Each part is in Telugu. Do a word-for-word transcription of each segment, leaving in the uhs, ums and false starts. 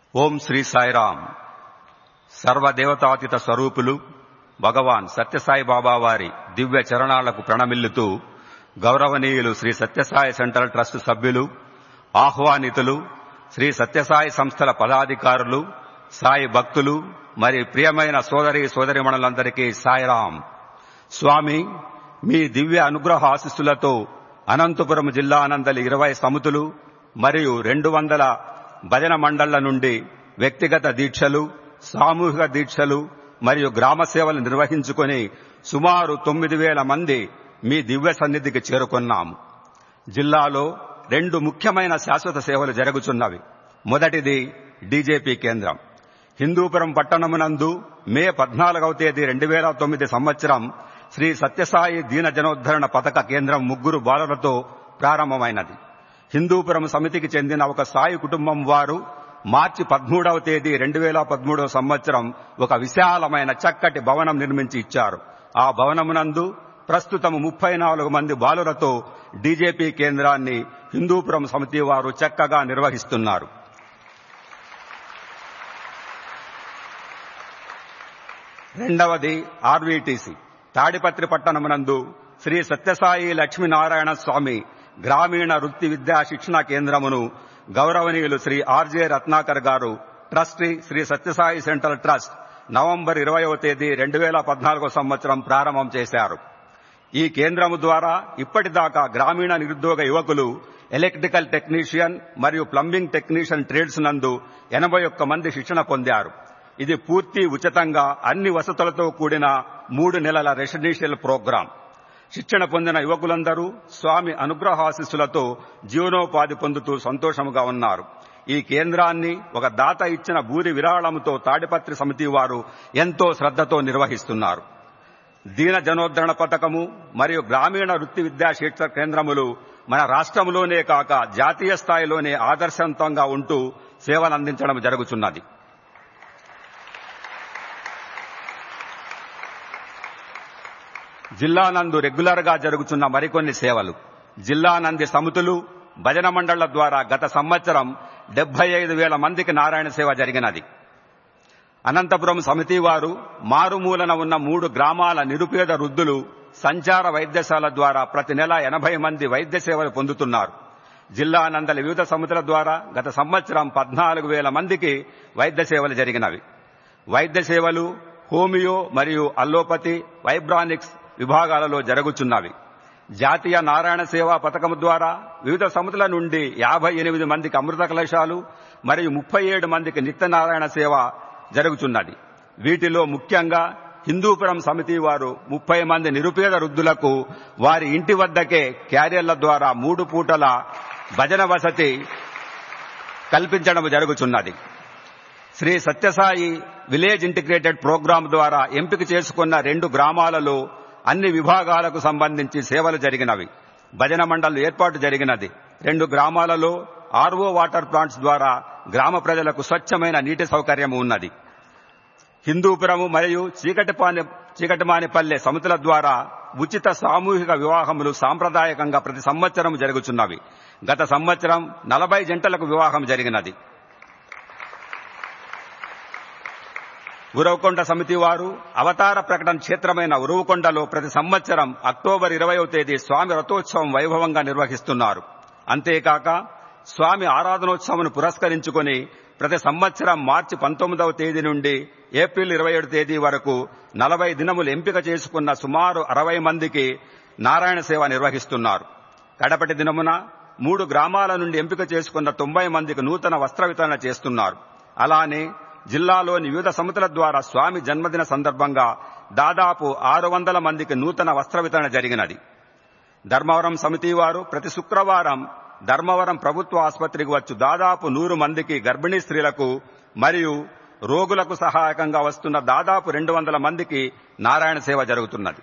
ఓం శ్రీ సాయిరామ్. సర్వదేవతాతీత స్వరూపులు భగవాన్ సత్యసాయి బాబా వారి దివ్య చరణాలకు ప్రణమిల్లుతూ గౌరవనీయులు శ్రీ సత్యసాయి సెంట్రల్ ట్రస్ట్ సభ్యులు, ఆహ్వానితులు, శ్రీ సత్యసాయి సంస్థల పదాధికారులు, సాయి భక్తులు మరి ప్రియమైన సోదరి సోదరిమణులందరికీ సాయిరామ్. స్వామి, మీ దివ్య అనుగ్రహ ఆశీస్సులతో అనంతపురం జిల్లా నందలి ఇరవై సమితులు మరియు రెండు వందల భజన మండళ్ల నుండి వ్యక్తిగత దీక్షలు, సామూహిక దీక్షలు మరియు గ్రామ సేవలు నిర్వహించుకుని సుమారు తొమ్మిది వేల మంది మీ దివ్య సన్నిధికి చేరుకున్నాము. జిల్లాలో రెండు ముఖ్యమైన శాశ్వత సేవలు జరుగుతున్నవి. మొదటిది డీజేపీ కేంద్రం. హిందూపురం పట్టణమునందు మే పద్నాలుగవ తేదీ రెండు వేల తొమ్మిది సంవత్సరం శ్రీ సత్యసాయి దీన జనోద్ధరణ పథక కేంద్రం ముగ్గురు బాలులతో ప్రారంభమైనది. హిందూపురం సమితికి చెందిన ఒక సాయి కుటుంబం వారు మార్చి పదమూడవ తేదీ రెండు వేల పదమూడవ సంవత్సరం ఒక విశాలమైన చక్కటి భవనం నిర్మించి ఇచ్చారు. ఆ భవనమునందు ప్రస్తుతం ముప్పై నాలుగు మంది బాలులతో డీజేపీ కేంద్రాన్ని హిందూపురం సమితి వారు చక్కగా నిర్వహిస్తున్నారు. రెండవది ఆర్వీటీసీ. తాడిపత్రి పట్టణమునందు శ్రీ సత్యసాయి లక్ష్మీనారాయణ స్వామి గ్రామీణ వృత్తి విద్యా శిక్షణ కేంద్రమును గౌరవనీయులు శ్రీ ఆర్జే రత్నాకర్ గారు, trustee Shri Sathya Sai central trust, November ఇరవయవ తేదీ రెండు వేల పద్నాలుగో సంవత్సరం ప్రారంభం చేశారు. ఈ కేంద్రము ద్వారా ఇప్పటిదాకా గ్రామీణ నిరుద్యోగ యువకులు ఎలక్ట్రికల్ టెక్నీషియన్ మరియు ప్లంబింగ్ టెక్నీషియన్ ట్రేడ్స్ నందు ఎనభై ఒక్క మంది శిక్షణ పొందారు. ఇది పూర్తి ఉచితంగా అన్ని వసతులతో కూడిన మూడు నెలల రెసిడెన్షియల్ ప్రోగ్రాం. శిక్షణ పొందిన యువకులందరూ స్వామి అనుగ్రహాశీస్సులతో జీవనోపాధి పొందుతూ సంతోషముగా ఉన్నారు. ఈ కేంద్రాన్ని ఒక దాత ఇచ్చిన భూరి విరాళంతో తాడిపత్రి సమితి వారు ఎంతో శ్రద్ధతో నిర్వహిస్తున్నారు. దీన జనోద్ధరణ పథకము మరియు గ్రామీణ వృత్తి విద్యా శిక్షణ కేంద్రములు మన రాష్ట్రంలోనే కాక జాతీయ స్థాయిలోనే ఆదర్శవంతంగా ఉంటూ సేవలందించడం జరుగుతున్నది. జిల్లా నందు రెగ్యులర్ గా జరుగుతున్న మరికొన్ని సేవలు. జిల్లా నంది సమితులు, భజన మండళ్ల ద్వారా గత సంవత్సరం డెబ్బై ఐదు వేల మందికి నారాయణ సేవ జరిగినది. అనంతపురం సమితి వారు మారుమూలన ఉన్న మూడు గ్రామాల నిరుపేద వృద్ధులు సంచార వైద్యశాల ద్వారా ప్రతి నెల ఎనభై మంది వైద్య సేవలు పొందుతున్నారు. జిల్లా నందలి వివిధ సమితుల ద్వారా గత సంవత్సరం పద్నాలుగు వేల మందికి వైద్య సేవలు జరిగినవి. వైద్య సేవలు హోమియో మరియు అల్లోపతి, వైబ్రానిక్స్ విభాగాలలో జరుగుతున్నవి. జాతీయ నారాయణ సేవా పథకం ద్వారా వివిధ సమితుల నుండి యాభై ఎనిమిది మందికి అమృత కలశాలు మరియు ముప్పై ఏడు మందికి నిత్యనారాయణ సేవ జరుగుతున్నది. వీటిలో ముఖ్యంగా హిందూపురం సమితి వారు ముప్పై మంది నిరుపేద వృద్ధులకు వారి ఇంటి వద్దకే క్యారియర్ల ద్వారా మూడు పూటల భజన వసతి కల్పించడం జరుగుతున్నది. Shri Sathya Sai village integrated programme ద్వారా ఎంపిక చేసుకున్న రెండు గ్రామాలలో అన్ని విభాగాలకు సంబంధించి సేవలు జరిగినవి. భజన మండళ్లు ఏర్పాటు జరిగినది. రెండు గ్రామాలలో ఆర్ఓ వాటర్ ప్లాంట్స్ ద్వారా గ్రామ ప్రజలకు స్వచ్ఛమైన నీటి సౌకర్యం ఉన్నది. హిందూపురము మరియు చీకటిపాని చీకటిమానిపల్లె సమితుల ద్వారా ఉచిత సామూహిక వివాహములు సాంప్రదాయకంగా ప్రతి సంవత్సరం జరుగుతున్నవి. గత సంవత్సరం నలభై జంటలకు వివాహం జరిగినది. ఉరవకొండ సమితి వారు అవతార ప్రకటన క్షేత్రమైన ఉరవకొండలో ప్రతి సంవత్సరం అక్టోబర్ ఇరవయవ తేదీ స్వామి రథోత్సవం వైభవంగా నిర్వహిస్తున్నారు. అంతేకాక స్వామి ఆరాధనోత్సవం పురస్కరించుకుని ప్రతి సంవత్సరం మార్చి పంతొమ్మిదవ తేదీ నుండి ఏప్రిల్ ఇరవై ఏడు తేదీ వరకు నలభై దినములు ఎంపిక చేసుకున్న సుమారు అరవై మందికి నారాయణ సేవ నిర్వహిస్తున్నారు. కడపటి దినమున మూడు గ్రామాల నుండి ఎంపిక చేసుకున్న తొంభై మందికి నూతన వస్త్ర వితరణ చేస్తున్నారు. అలానే జిల్లాలోని వివిధ సమితుల ద్వారా స్వామి జన్మదిన సందర్భంగా దాదాపు ఆరు వందల మందికి నూతన వస్త్ర వితరణ జరిగినది. ధర్మవరం సమితి వారు ప్రతి శుక్రవారం ధర్మవరం ప్రభుత్వ ఆసుపత్రికి వచ్చు దాదాపు నూరు మందికి గర్భిణీ స్త్రీలకు మరియు రోగులకు సహాయకంగా వస్తున్న దాదాపు రెండు వందల మందికి నారాయణ సేవ జరుగుతున్నది.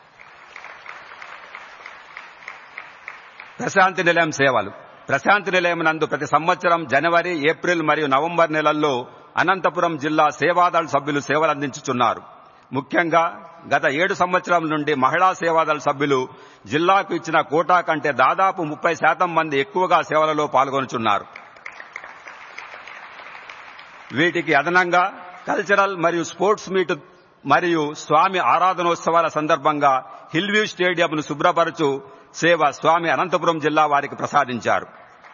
ప్రశాంతి నిలయం సేవలు. ప్రశాంతి నిలయం నందు ప్రతి సంవత్సరం జనవరి, ఏప్రిల్ మరియు నవంబర్ నెలల్లో అనంతపురం జిల్లా సేవాదళ సభ్యులు సేవలందించుతున్నారు. ముఖ్యంగా గత ఏడు సంవత్సరాల నుండి మహిళా సేవాదళ సభ్యులు జిల్లాకు ఇచ్చిన కోటా కంటే దాదాపు ముప్పై శాతం మంది ఎక్కువగా సేవలలో పాల్గొనుచున్నారు. వీటికి అదనంగా కల్చరల్ మరియు స్పోర్ట్స్ మీట్ మరియు స్వామి ఆరాధనోత్సవాల సందర్భంగా హిల్వ్యూ స్టేడియంను శుభ్రపరచు సేవ స్వామి అనంతపురం జిల్లా వారికి ప్రసాదించారు.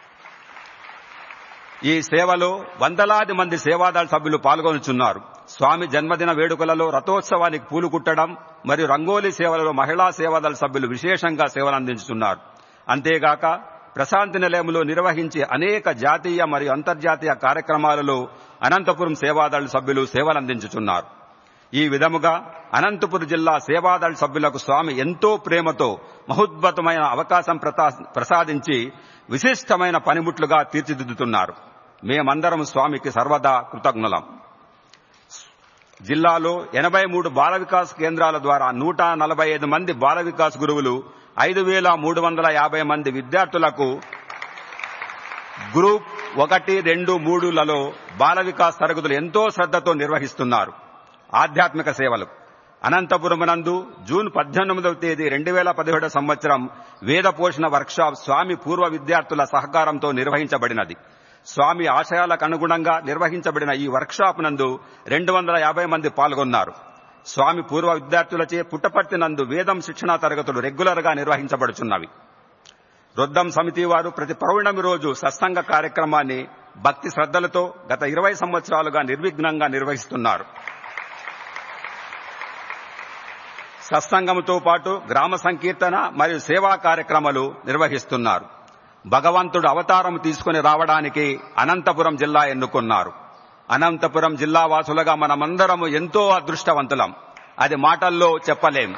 ఈ సేవలో వందలాది మంది సేవాదళ సభ్యులు పాల్గొనుచున్నారు. స్వామి జన్మదిన వేడుకలలో రథోత్సవానికి పూలు కుట్టడం మరియు రంగోలీ సేవలలో మహిళా సేవాదళ సభ్యులు విశేషంగా సేవలందించుతున్నారు. అంతేగాక ప్రశాంతి నిలయంలో నిర్వహించే అనేక జాతీయ మరియు అంతర్జాతీయ కార్యక్రమాలలో అనంతపురం సేవాదళ సభ్యులు సేవలందించుతున్నారు. ఈ విధముగా అనంతపురం జిల్లా సేవాదళ సభ్యులకు స్వామి ఎంతో ప్రేమతో మహోద్భుతమైన అవకాశం ప్రసాదించి విశిష్టమైన పనిముట్లుగా తీర్చిదిద్దుతున్నారు. మేమందరం స్వామికి సర్వదా కృతజ్ఞులం. జిల్లాలో ఎనభై మూడు బాల వికాస్ కేంద్రాల ద్వారా నూట నలభై ఐదు మంది బాల వికాస్ గురువులు ఐదు వేల మూడు వందల యాభై మంది విద్యార్థులకు గ్రూప్ ఒకటి రెండు మూడులలో బాల వికాస్ తరగతులు ఎంతో శ్రద్ధతో నిర్వహిస్తున్నారు. ఆధ్యాత్మిక సేవలు అనంతపురం నందు జూన్ పద్దెనిమిదవ తేదీ రెండు వేల పదిహేడు సంవత్సరం వేద పోషణ వర్క్షాప్ స్వామి పూర్వ విద్యార్థుల సహకారంతో నిర్వహించబడినది. స్వామి ఆశయాలకు అనుగుణంగా నిర్వహించబడిన ఈ వర్క్షాప్ నందు రెండు వందల యాభై మంది పాల్గొన్నారు. స్వామి పూర్వ విద్యార్థులచే పుట్టపర్తి నందు వేదం శిక్షణా తరగతులు రెగ్యులర్ గా నిర్వహించబడుచున్నవి. రొద్దం సమితి వారు ప్రతి పౌర్ణమి రోజు సత్సంగ కార్యక్రమాన్ని భక్తి శ్రద్ధలతో గత ఇరవై సంవత్సరాలుగా నిర్విఘ్నంగా నిర్వహిస్తున్నారు. సత్సంగంతో పాటు గ్రామ సంకీర్తన మరియు సేవా కార్యక్రమాలు నిర్వహిస్తున్నారు. భగవంతుడు అవతారం తీసుకుని రావడానికి అనంతపురం జిల్లా ఎన్నుకున్నారు. అనంతపురం జిల్లా వాసులుగా మనమందరము ఎంతో అదృష్టవంతులం. అది మాటల్లో చెప్పలేం.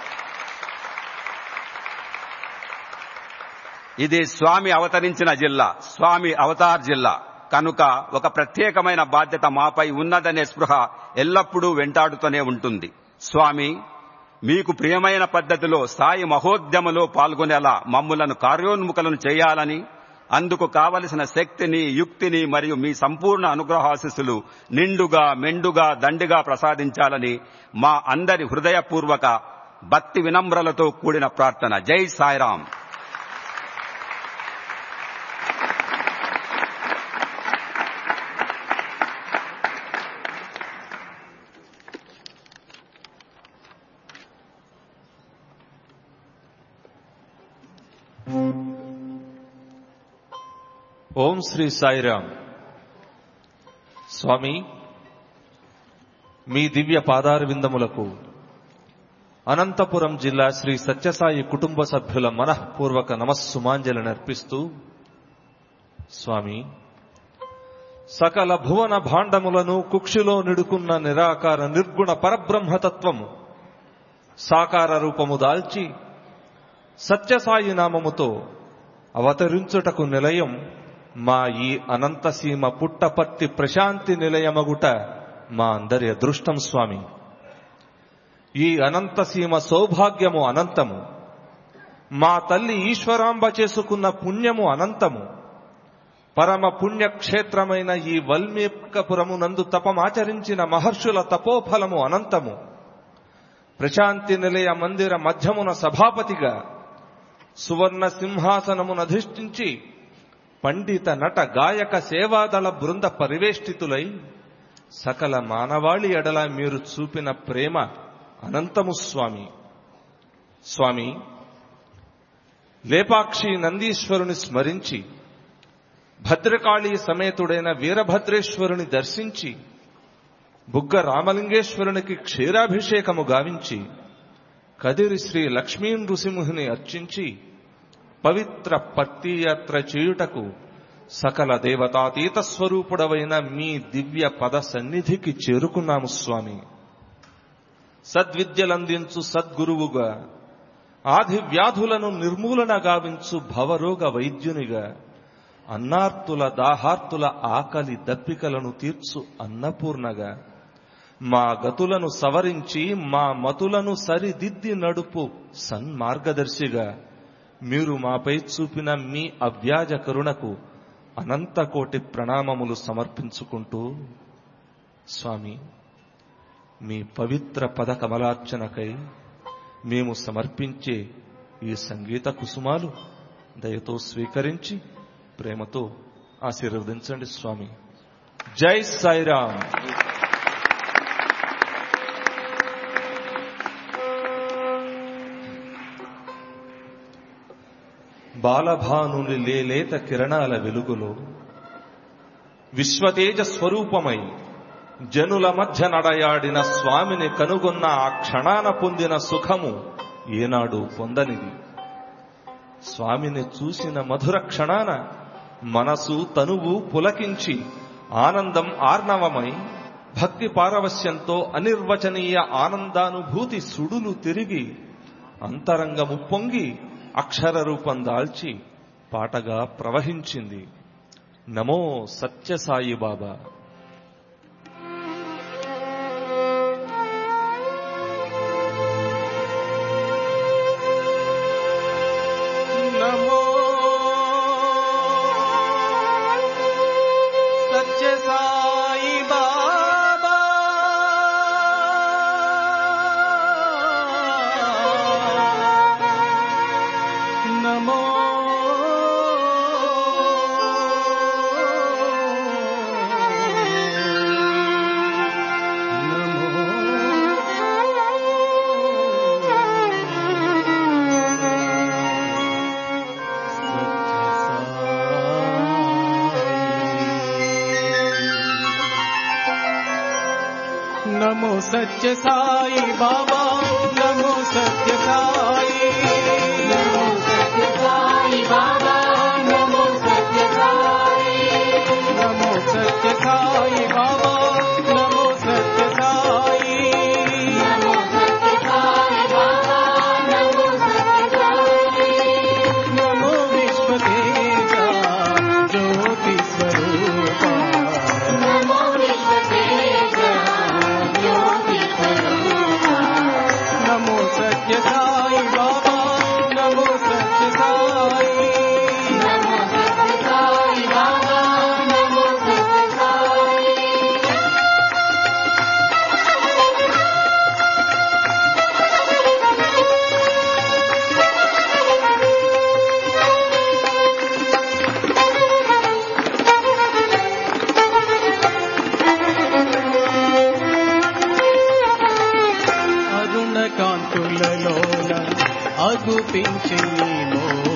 ఇది స్వామి అవతరించిన జిల్లా, స్వామి అవతార్ జిల్లా కనుక ఒక ప్రత్యేకమైన బాధ్యత మాపై ఉన్నదనే స్పృహ ఎల్లప్పుడూ వెంటాడుతూనే ఉంటుంది. స్వామి, మీకు ప్రియమైన పద్ధతిలో సాయి మహోద్యమలో పాల్గొనేలా మమ్ములను కార్యోన్ముఖులను చేయాలని, అందుకు కావలసిన శక్తిని, యుక్తిని మరియు మీ సంపూర్ణ అనుగ్రహాశీస్సులు నిండుగా మెండుగా దండిగా ప్రసాదించాలని మా అందరి హృదయపూర్వక భక్తి వినమ్రలతో కూడిన ప్రార్థన. జై సాయిరాం. ఓం శ్రీ సాయిరాం. స్వామి, మీ దివ్య పాదార విందములకు అనంతపురం జిల్లా శ్రీ సత్యసాయి కుటుంబ సభ్యుల మనఃపూర్వక నమస్సుమాంజలిని అర్పిస్తూ, స్వామి, సకల భువన భాండములను కుక్షిలో నిడుకున్న నిరాకార నిర్గుణ పరబ్రహ్మతత్వము సాకార రూపము దాల్చి సత్యసాయి నామముతో అవతరించుటకు నిలయం మా ఈ అనంతసీమ పుట్టపర్తి ప్రశాంతి నిలయమగుట మా అందరి అదృష్టం. స్వామి, ఈ అనంతసీమ సౌభాగ్యము అనంతము. మా తల్లి ఈశ్వరాంబ చేసుకున్న పుణ్యము అనంతము. పరమ పుణ్యక్షేత్రమైన ఈ వల్మీకపురము నందు తపమాచరించిన మహర్షుల తపోఫలము అనంతము. ప్రశాంతి నిలయ మందిర మధ్యమున సభాపతిగా సువర్ణ సింహాసనమునధిష్ఠించి పండిత నట గాయక సేవాదళ బృంద పరివేష్టితులై సకల మానవాళి ఎడల మీరు చూపిన ప్రేమ అనంతము. స్వామి, స్వామి, లేపాక్షి నందీశ్వరుని స్మరించి భద్రకాళీ సమేతుడైన వీరభద్రేశ్వరుని దర్శించి బుగ్గ రామలింగేశ్వరునికి క్షీరాభిషేకము గావించి కదిరి శ్రీ లక్ష్మీ నృసింహుని అర్చించి పవిత్ర పత్తియాత్ర చేయుటకు సకల దేవతాతీత స్వరూపుడవైన మీ దివ్య పద సన్నిధికి చేరుకున్నాము. స్వామి, సద్విద్యలందించు సద్గురువుగా, ఆది వ్యాధులను నిర్మూలన గావించు భవరోగ వైద్యునిగా, అన్నార్తుల దాహార్తుల ఆకలి దప్పికలను తీర్చు అన్నపూర్ణగా, మా గతులను సవరించి మా మతులను సరిదిద్ది నడుపు సన్మార్గదర్శిగా మీరు మాపై చూపిన మీ అవ్యాజ కరుణకు అనంత కోటి ప్రణామములు సమర్పించుకుంటూ, స్వామి, మీ పవిత్ర పద కమలార్చనకై మేము సమర్పించే ఈ సంగీత కుసుమాలు దయతో స్వీకరించి ప్రేమతో ఆశీర్వదించండి. స్వామి, జై సాయిరామ్. బాలభానుని లేలేత కిరణాల వెలుగులో విశ్వతేజ స్వరూపమై జనుల మధ్య నడయాడిన స్వామిని కనుగొన్న ఆ క్షణాన పొందిన సుఖము ఏనాడు పొందనిది. స్వామిని చూసిన మధుర క్షణాన మనసు తనువు పులకించి ఆనందం ఆర్ణవమై భక్తి పారవస్యంతో అనిర్వచనీయ ఆనందానుభూతి సుడులు తిరిగి అంతరంగము పొంగి అక్షర రూపం దాల్చి పాటగా ప్రవహించింది. నమో సత్యసాయి బాబా. నమో సత్యసాయి బాబా. నమో నమో సత్య సాయి బాబా. నమో సత్య సాయి. నమో సత్య సాయి బాబా. నమో సత్య సాయి. నమో సత్య సాయి బాబా. నమో సత్య సాయి. నమో సత్య సాయి బాబా. నమో సత్య సాయి. నమో విశ్వతేజ జ్యోతి స్వరూప. నమో విశ్వతేజ నమో సత్య సాయి బాబా. నమో సత్య సాయి. నమో సత్య సాయి బాబా. నమో సత్య సాయి. అరుణ కాంతులలోన అగుపించి మోము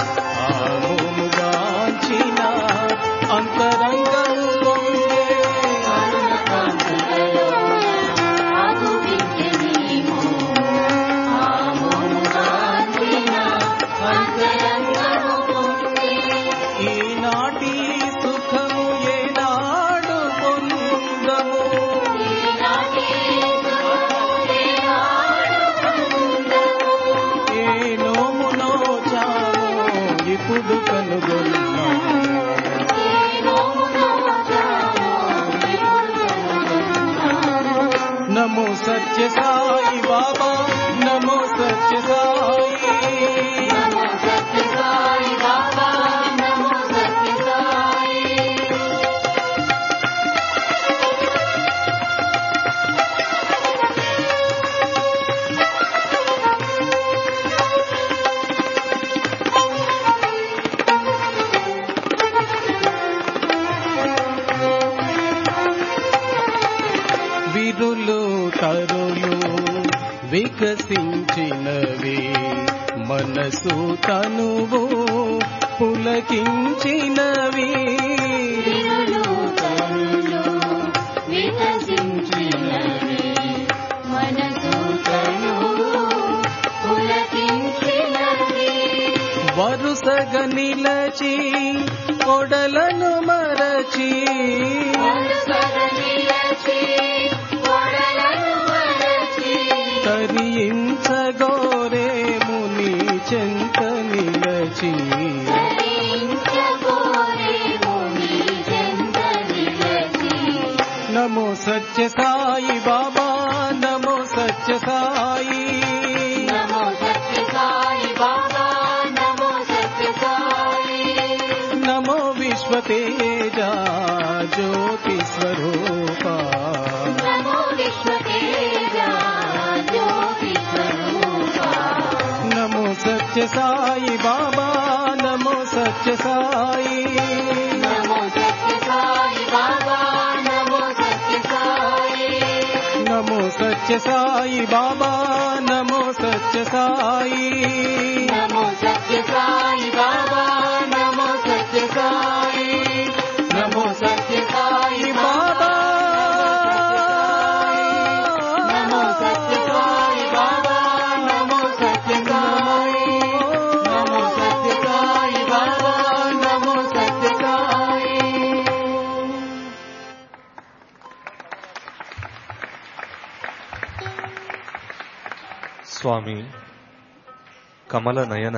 ఆమోముగాంచిన అంతరంగము పొంగే. అరుణ కాంతులలోన అగుపించి మోము ఆమోముగాంచిన అంతరంగము పొంగే. ఈనాటి సుఖము ఏనాడు పొందము. ఈనాటి ఇప్పుడు కనుగొన్నాము. నమో సత్య సాయి బాబా. నమో సత్య సాయి. నమో సత్య సాయి బాబా. నమో సత్య సాయి. విరులు తరులు వికసించినవి మనసు తనువు పులకించినవి. విరులు తరులు వికసించినవి మనసు తనువు పులకించినవి. వరుసగా నిలచి కొడలను మరచి. తరించగోరే ముని చెంత నిలచి. నమో సత్య సాయి బాబా. నమో సత్య సాయి. నమో సత్య సాయి బాబా. నమో సత్య సాయి. నమో విశ్వతేజ జ్యోతి స్వరూప. నమో విశ్వతేజ జ్యోతి స్వరూప. నమో సత్య సాయి బాబా. నమో సత్య సాయి. నమో సత్య సాయి బాబా. సత్య సాయి బాబా నమో సత్య సాయి నమో సత్య సాయి బాబా నమో సత్య సాయి నమో సత్య సాయి బాబా నమో సత్య సాయి బాబా నమో సత్య సాయి నమో సత్య సాయి బాబా నమో సత్య సాయి. స్వామి కమల నయన,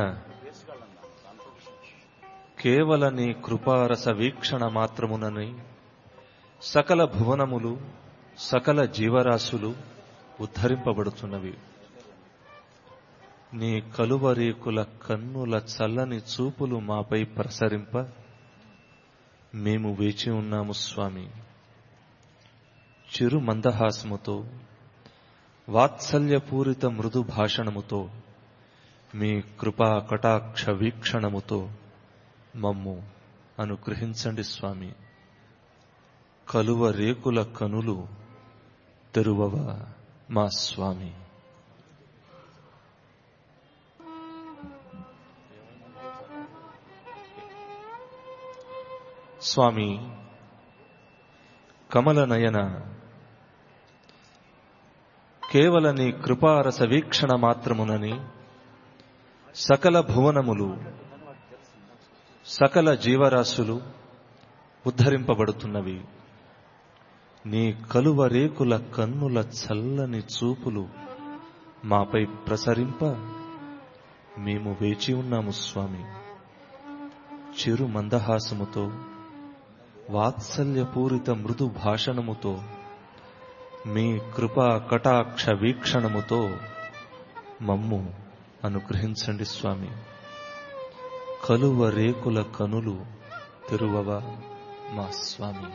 కేవల నీ కృపారస వీక్షణ మాత్రమునని సకల భువనములు సకల జీవరాశులు ఉద్ధరింపబడుతున్నవి. నీ కలువరేకుల కన్నుల చల్లని చూపులు మాపై ప్రసరింప మేము వేచి ఉన్నాము స్వామి. చిరు మందహాసముతో వాత్సల్యపూరిత మృదు భాషణముతో మీ కృపా కటాక్ష వీక్షణముతో మమ్ము అనుగ్రహించండి స్వామి. కలువ రేకుల కనులు తెరువవ మా స్వామి. స్వామి కమల నయన, కేవల నీ కృపారస వీక్షణ మాత్రమునని సకల భువనములు సకల జీవరాశులు ఉద్ధరింపబడుతున్నవి. నీ కలువ రేకుల కన్నుల చల్లని చూపులు మాపై ప్రసరింప మేము వేచి ఉన్నాము స్వామి. చిరు మందహాసముతో వాత్సల్యపూరిత మృదు భాషణముతో మీ కృపా కటాక్ష వీక్షణముతో మమ్ము అనుగ్రహించండి స్వామి. కలువ రేకుల కనులు తెరువవ మా స్వామి.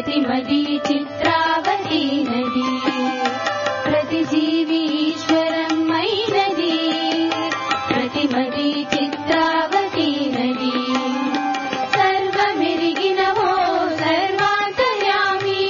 ప్రతిమది చిత్రావతి నది ప్రతి జీవి ఈశ్వరమైనది ప్రతిమది చిత్రావతి నది సర్వమెరిగినవో సర్వాంతర్యామి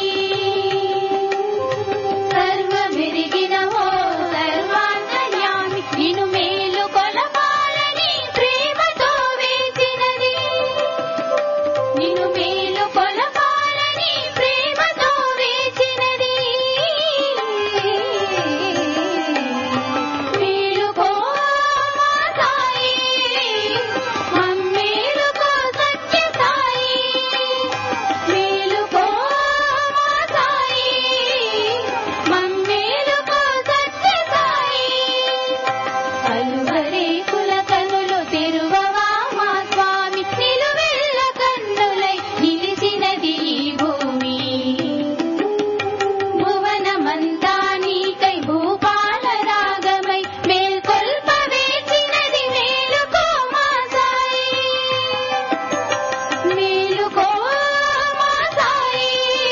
సర్వమెరిగినవో సర్వాంతర్యామి నిన్ను మేలు కొలపాలని ప్రేమతో వేచినది నిన్ను మేలు కొలపాలని ప్రేమతో వేచినది మేలుకో మా సాయి మమ్మేలుకో సత్య సాయి మేలుకో మా సాయి మమ్మేలుకో సత్య సాయి కలువరే కుల కనులు తెరువవా మా స్వామి నిలువెల్ల కన్నులై నిలిచినది ఈ భూమి భువనమంతా నీకై భూపాల రాగమై మేల్కొల్ప వేచినది మేలుకో మా సాయి మేలుకో మా సాయి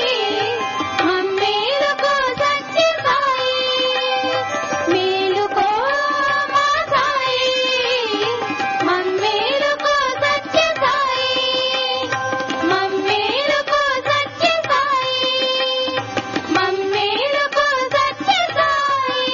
మమ్మేలుకో సత్య సాయి మేలుకో మా సాయి మమ్మేలుకో సత్య సాయి మమ్మేలుకో సత్య సాయి మమ్మేలుకో సత్య సాయి.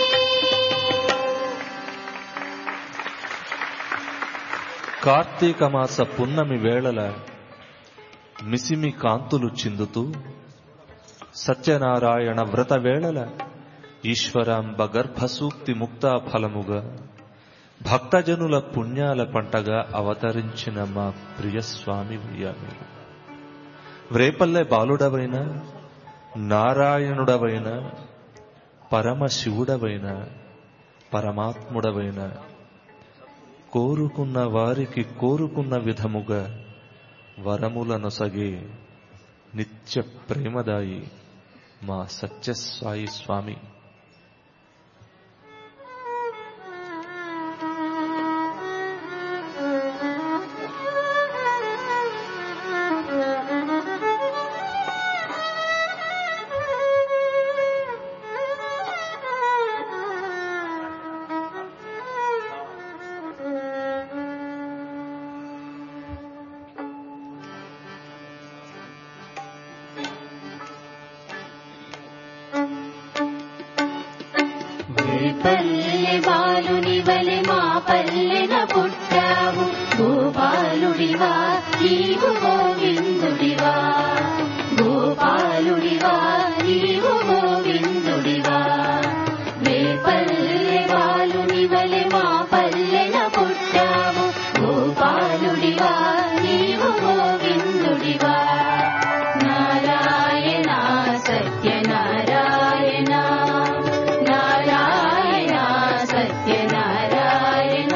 కార్తీక మాస పున్నమి వేళల మిసిమి కాంతులు చిందుతూ సత్యనారాయణ వ్రత వేళల ఈశ్వరాంబ గర్భసూక్తి ముక్తా ఫలముగా భక్తజనుల పుణ్యాల పంటగా అవతరించిన మా ప్రియస్వామి ఉయ్యాలు వ్రేపల్లె బాలుడవైన నారాయణుడవైన పరమశివుడవైన పరమాత్ముడవైన కోరుకున్న వారికి కోరుకున్న విధముగా వరములనొసగే నిత్య ప్రేమదాయి మా సత్యసాయి స్వామి. పల్లె బాలుని వలె మా పల్లెన పుట్టావు గోపాలుడివా నీవు గోవిందుడివా గోపాలుడివా నీవు గోవిందుడివా పల్లె బాలుని వలె మా పల్లెన పుట్టావు గోపాలుడివా నీవు గోవిందుడివా నారాయణ సత్యనారాయణ నారాయణ సత్యనారాయణ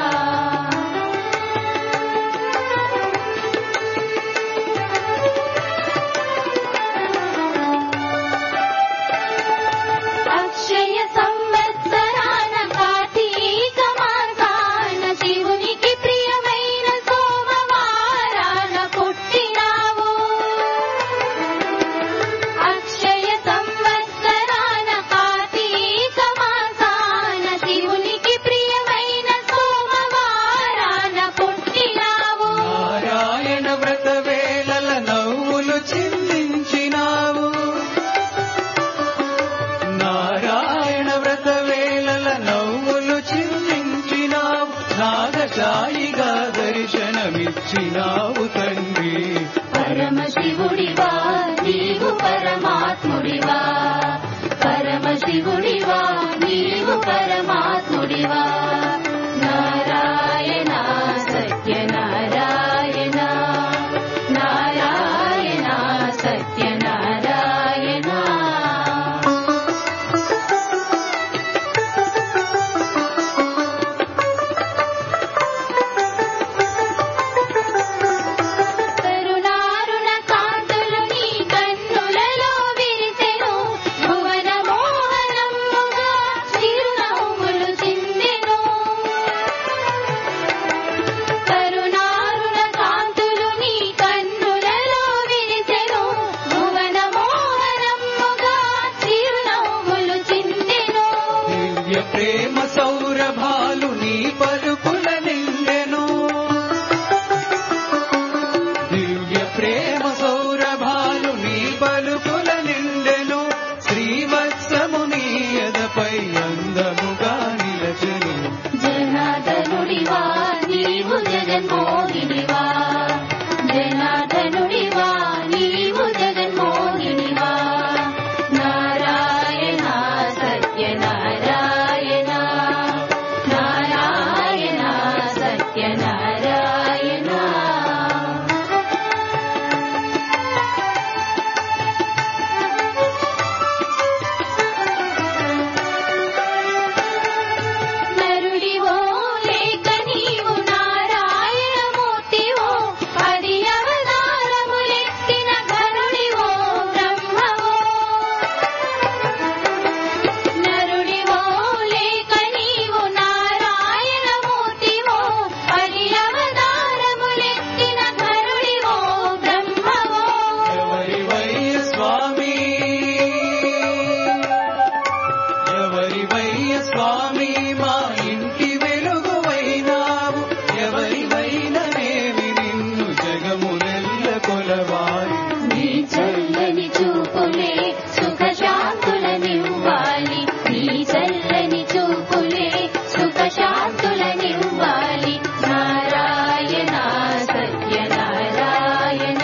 అక్షయ సంవత్సరాన కార్తీక మాసాన శివునికి ప్రియమైన సోమవారాన పుట్టినావు అక్షయ సంవత్సరాన కార్తీక మాసాన శివునికి ప్రియమైన సోమవారాన పుట్టినావు నారాయణ వ్రత వేళల నవ్వులు చిందించినావు నారాయణ వ్రత వేళల నవ్వులు చిందించినావు నాగశాయిగా దర్శనమిచ్చినావు తండ్రి పరమశివుడివా నీవు పరమాత్ముడివా పరమశివుడివా నీవు పరమాత్ముడివా నారాయణ సత్యనారాయణ నారాయణ సత్యనారాయణ కరుణారుణ కాంతి ప్రేమ సౌరభాలు నీ పలుకుల నిండెను శ్రీవత్సము నీ ఎదపై అందముగా నిలచెను జనార్దనుడివా నీవు జగన్మోహినివా జనార్దనుడివా నీవు జగన్మోహినివా నారాయణ సత్యనారాయణ నారాయణ సత్యనారాయణ నరుడివో లేక నీవు నారాయణమూర్తివో పది అవతారములెత్తిన ఘనుడివో బ్రహ్మవో నరుడివో లేక నీవు నారాయణమూర్తివో పది అవతారములెత్తిన ఘనుడివో బ్రహ్మవో ఎవరివయ్య స్వామి ఎవరివయ్య స్వామి మా ఇంటి వెలుగువైనావు ఎవరివైననేమి నిన్ను జగములెల్ల కొలవాలి నీ చల్లని చూపులే సుఖ శాంతులనివ్వాలి నీ చల్లని చూపులే సుఖ శాంతులనివ్వాలి నారాయణ సత్యనారాయణ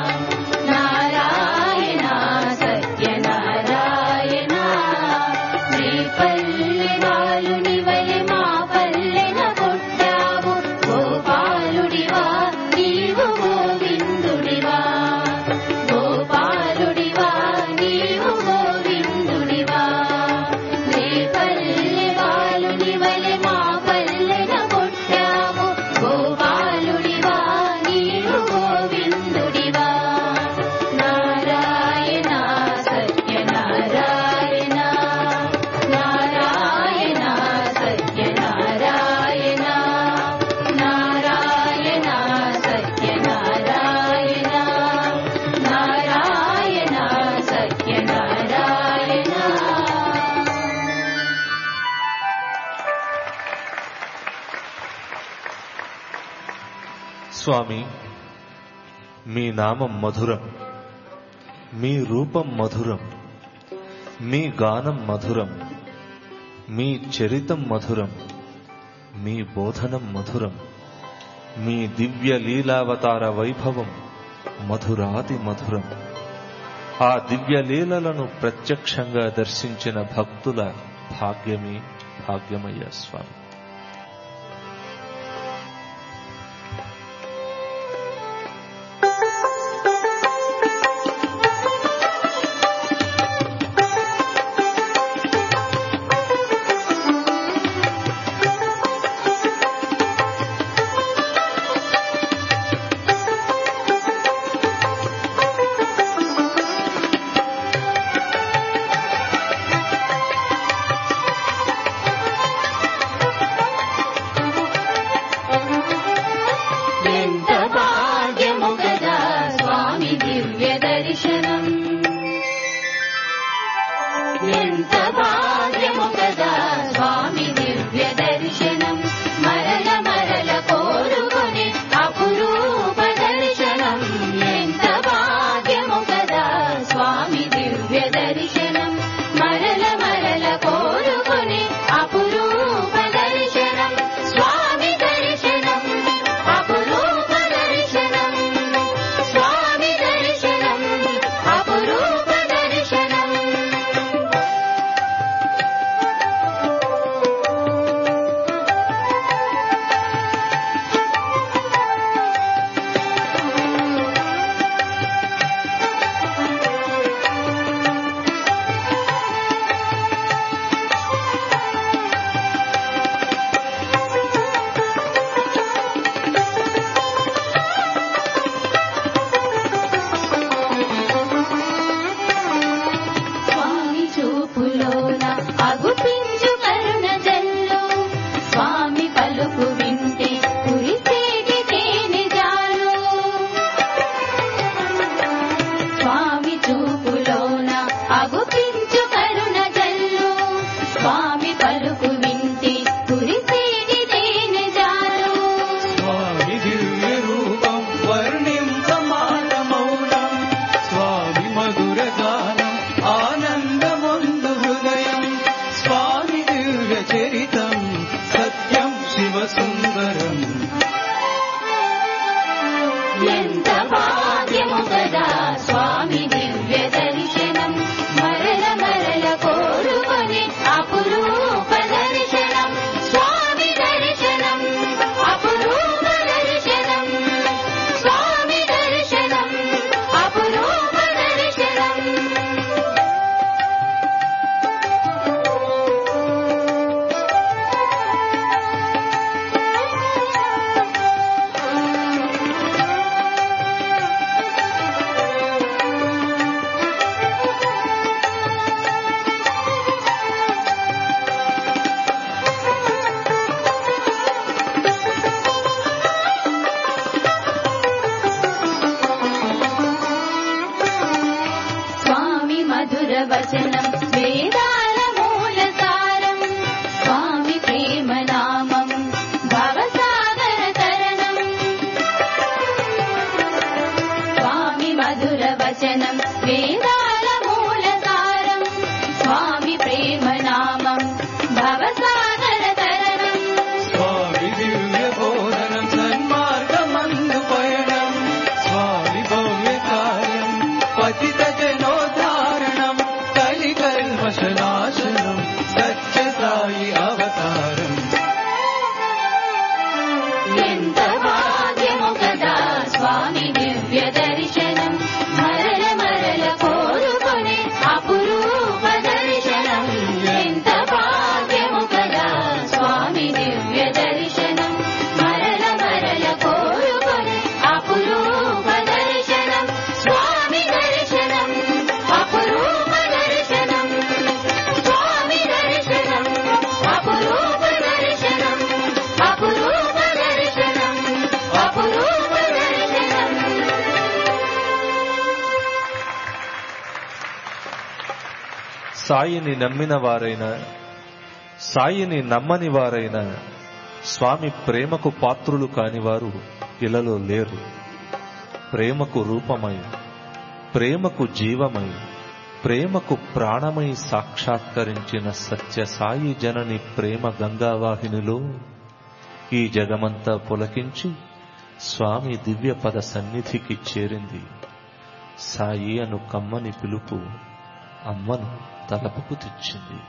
నారాయణ సత్యనారాయణ నీ పల్లె వాలుని వలె మా పల్లెన కొట్టావు గోపాలుడివా నీవు గోవిందుడివా గోపాలుడివా నీవు గోవిందుడివా నీ పల్లె వాలుని వలె మా పల్లెన కొట్టావు గోపాలుడివా నీవు గోవిందుడివా నారాయణ సత్యనారాయణ నారాయణ సత్యనారాయణ నారాయణ సత్యనారాయణ నారాయణ సత్యనారాయణ స్వామి, మీ నామం మధురం, మీ రూపం మధురం, మీ గానం మధురం, మీ చరితం మధురం, మీ బోధనం మధురం, మీ దివ్య లీలావతార వైభవం మధురాతి మధురం. ఆ దివ్య లీలలను ప్రత్యక్షంగా దర్శించిన భక్తుల భాగ్యమే భాగ్యమయ్యా స్వామి. వచనం వేదాల మూల సారం స్వామి ప్రేమ నామం భవసాగర తరణం స్వామి మధుర వచనం వేదాల మూల సారం స్వామి ప్రేమ నామం భవసాగర తరణం స్వామి దివ్య బోధనం సన్మార్గమందు పయనం స్వామి భవ్య కార్యం పతిత జనోద్ధారణం కలి కల్మషనాశనం సత్య సాయి అవతారం ఎంత భాగ్యము కదా స్వామి దివ్య దర్శనం మరల మరల కోరుకొనే అపురూప దర్శనం ఎంత భాగ్యము కదా స్వామి దివ్య దర్శనం మరల మరల కోరుకొనే అపురూప దర్శనం స్వామి దర్శనం అపురూప దర్శనం స్వామి దర్శనం అపురూప దర్శనం అపురూప దర్శనం అపురూప దర్శనం సాయిని నమ్మిన వారైనా సాయిని నమ్మని వారైనా స్వామి ప్రేమకు పాత్రులు కానివారు ఇలలో లేరు. ప్రేమకు రూపమై, ప్రేమకు జీవమై, ప్రేమకు ప్రాణమై సాక్షాత్కరించిన సత్య సాయి జనని ప్రేమ గంగావాహినిలో ఈ జగమంతా పులకించి స్వామి దివ్య పద సన్నిధికి చేరింది. సాయి అను కమ్మని పిలుపు అమ్మను తలపుకు తెచ్చింది.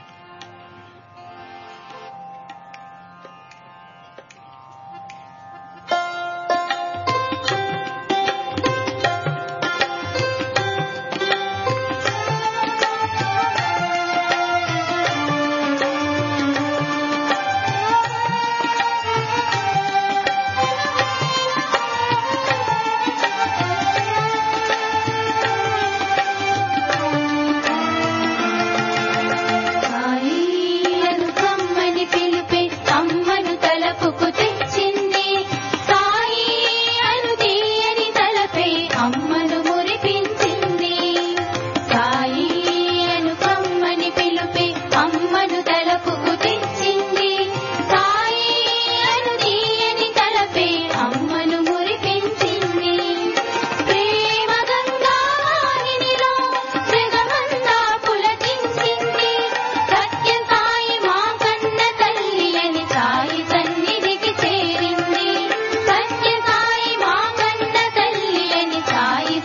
సాయి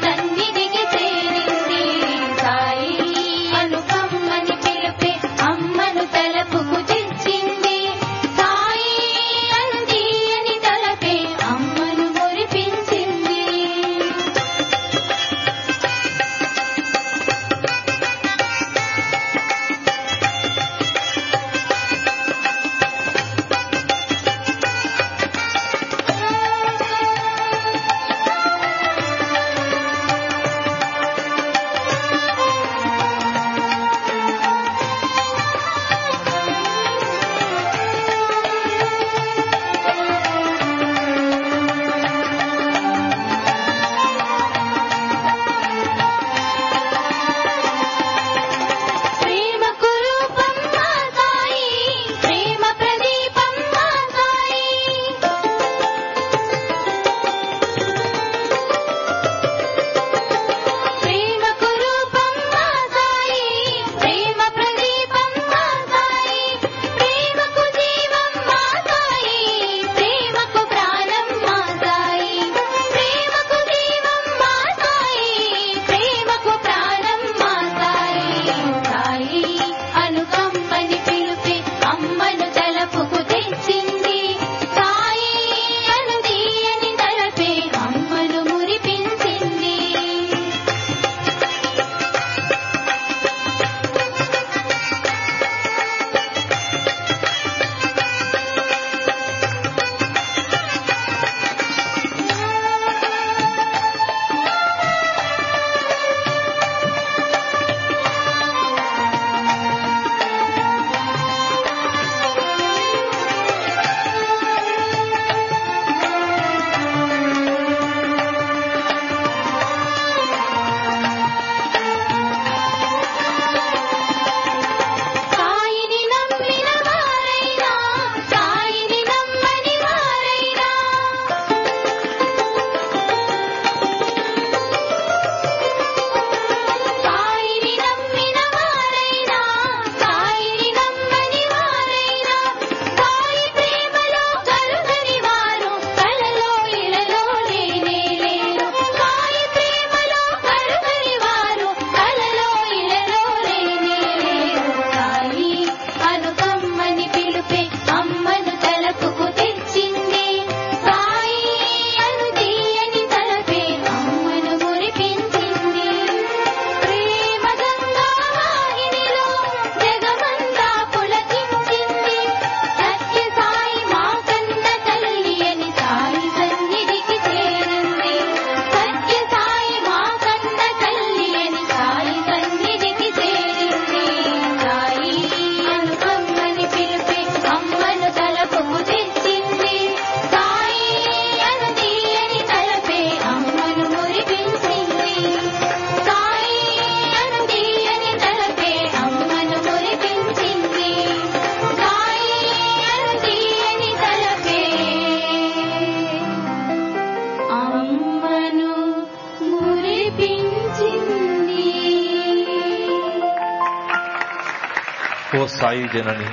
ఓ సాయి జనని,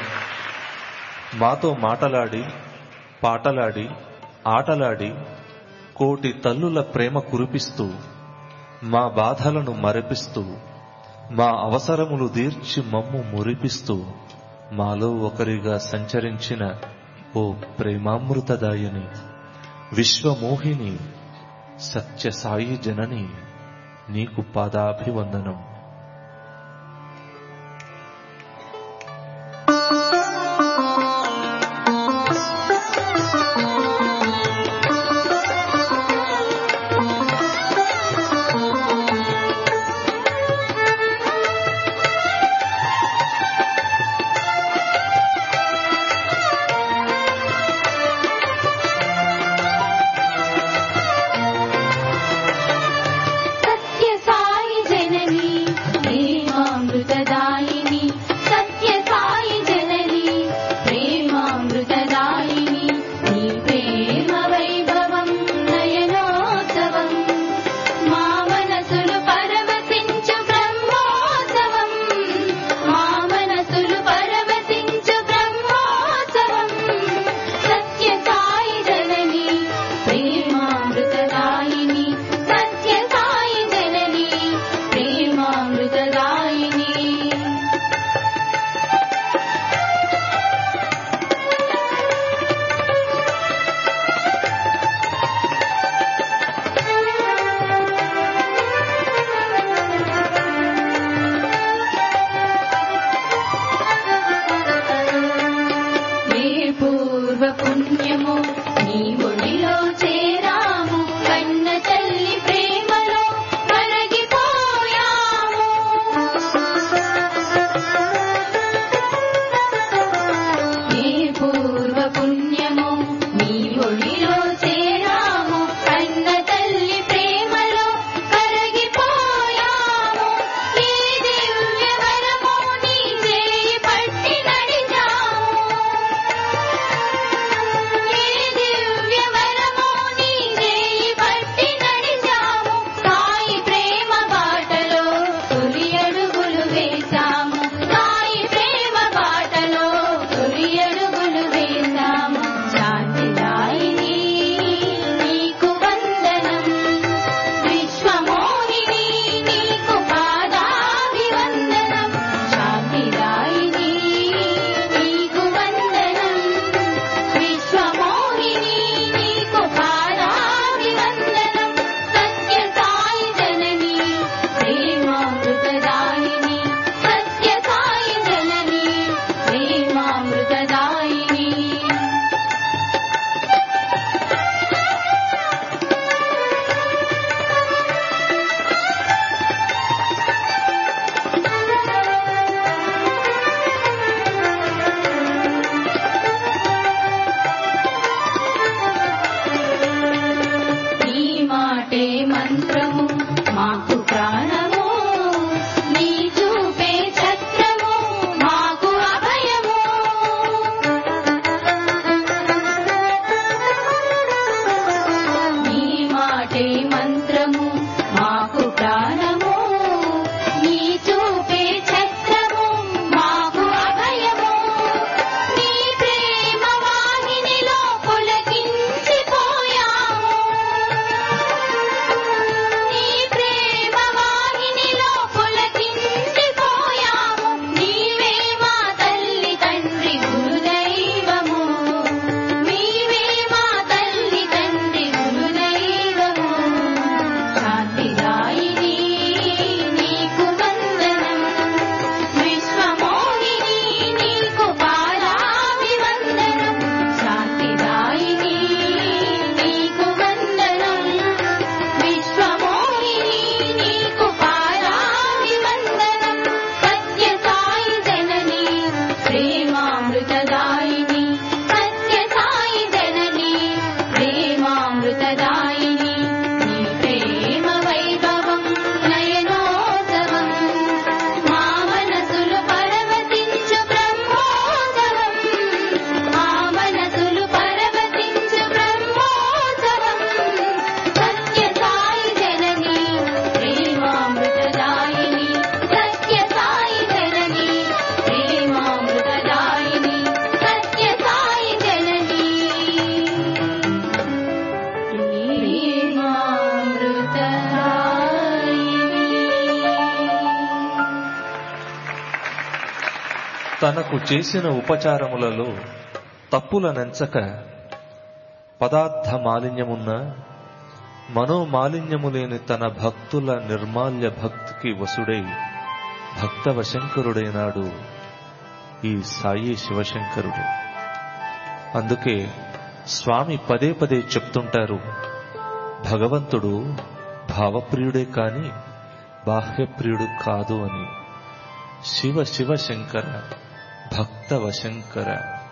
మాతో మాటలాడి పాటలాడి ఆటలాడి కోటి తల్లుల ప్రేమ కురిపిస్తూ మా బాధలను మరపిస్తూ మా అవసరములు తీర్చి మమ్ము మురిపిస్తూ మాలో ఒకరిగా సంచరించిన ఓ ప్రేమామృతదాయని, విశ్వమోహిని, సత్య సాయి జనని, నీకు పాదాభివందనం. శాంతిదాయిని తనకు చేసిన ఉపచారములలో తప్పులనెంచక పదార్థ మాలిన్యమున్న మనోమాలిన్యము లేని తన భక్తుల నిర్మాల్య భక్తికి వసుడై భక్తవశంకరుడైనాడు ఈ సాయి శివశంకరుడు. అందుకే స్వామి పదే పదే చెప్తుంటారు, భగవంతుడు భావప్రియుడే కాని బాహ్యప్రియుడు కాదు అని. శివ శివశంకర భక్తవశంకర.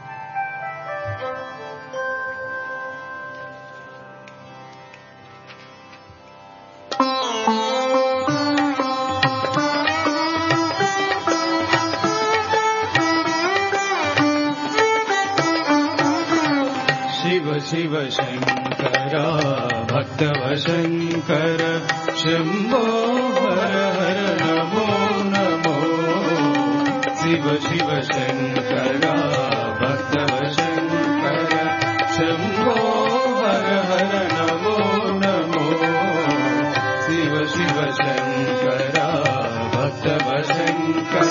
शिव शंकर भक्तवशंकर शंभो हर हर नमो नमो। शिव शिव शंकर भक्तवशंकर शंभो हर हर नमो नमो। शिव शिव शंकर भक्तवशंकर।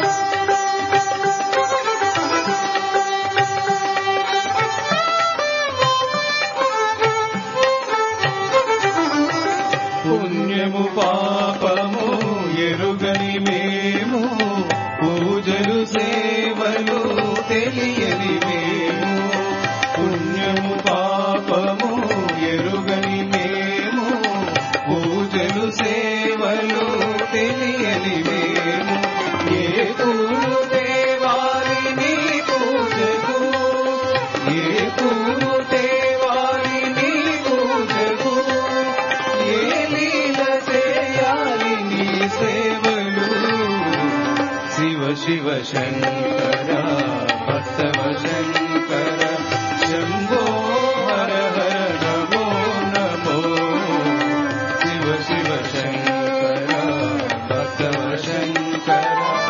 పుణ్యము పాపము ఎరుగని మేము, పూజలు సేవలు తెలియని మేము. పుణ్యము పాపము ఎరుగని మేము, పూజలు సేవలు తెలియని మేము. ఏ పూలు దేవాలి నీ పూజకు, ఏ పూలు దేవాలి నీ పూజకు. ఏ లీల చేయాలి నీ సేవలు. శివ శివ శంకర భక్తవశంకర శంభో హర హర నమో నమో। శివ శివ శంకర భక్తవశంకర।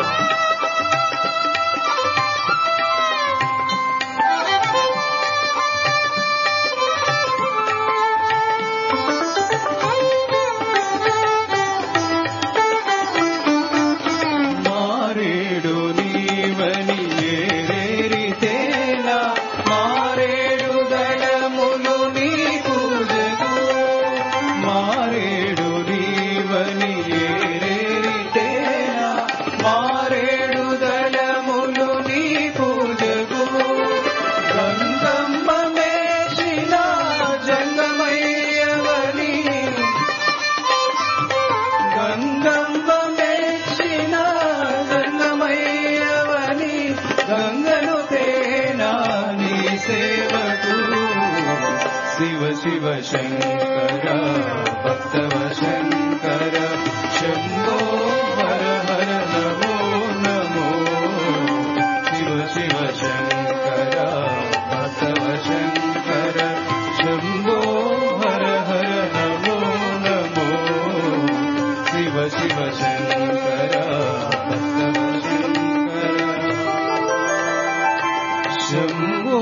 మారేడు నీవని ఏరేరితేనా, మారేడు దళములు నీ పూజకు. మారేడు నీవని ఏరేరితేనా, మారేడు దళములు నీ పూజకు. గంగమ్మ మేషిన జంగమయ్యవని, గంగమ్మ మేషిన జంగమయ్యవని. గంగను తేనా నీ సేవకు. శివ శివ శంకర భక్తవశంకర శంభో హర హర నమో నమో। శివ శివ శంకర భక్తవశంకర శంభో హర హర నమో నమో। శివ శివ శంకర భక్తవశంకర శంభో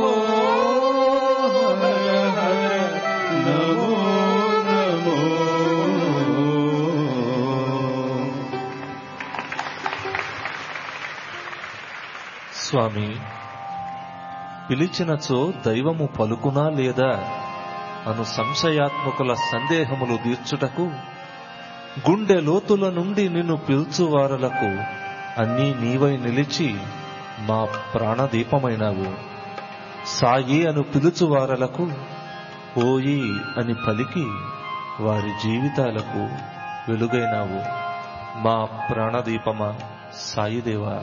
హర హర నమో నమో। స్వామి, పిలిచినచో దైవము పలుకునా లేదా అను సంశయాత్మకుల సందేహములు తీర్చుటకు, గుండె లోతుల నుండి నిన్ను పిలుచువారలకు అన్నీ నీవై నిలిచి మా ప్రాణదీపమైనావు. సాయి అను పిలుచువారలకు ఓయి అని పలికి వారి జీవితాలకు వెలుగైనావు. మా ప్రాణదీపమా సాయిదేవా.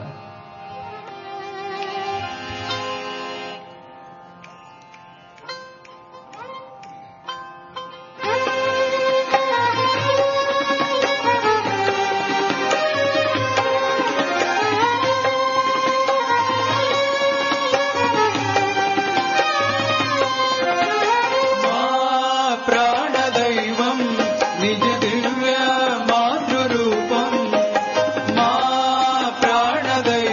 ప్రాణదైవం నిజ దివ్య మాతృరూపం, మా ప్రాణదైవం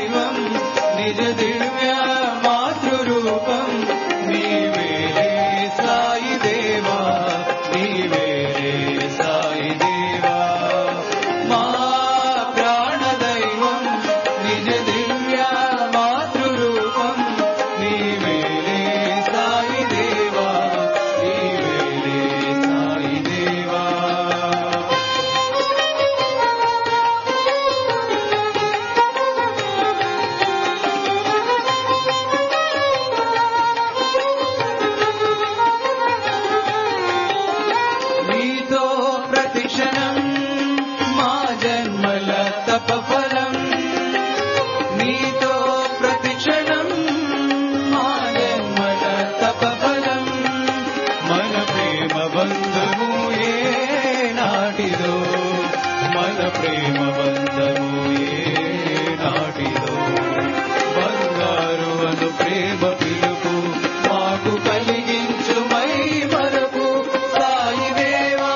ప్రేమ బంధము ఏ నాటిదో బంగారు అను ప్రేమ పిలుపు మాకు కలిగించు మై మరపు సాయి దేవా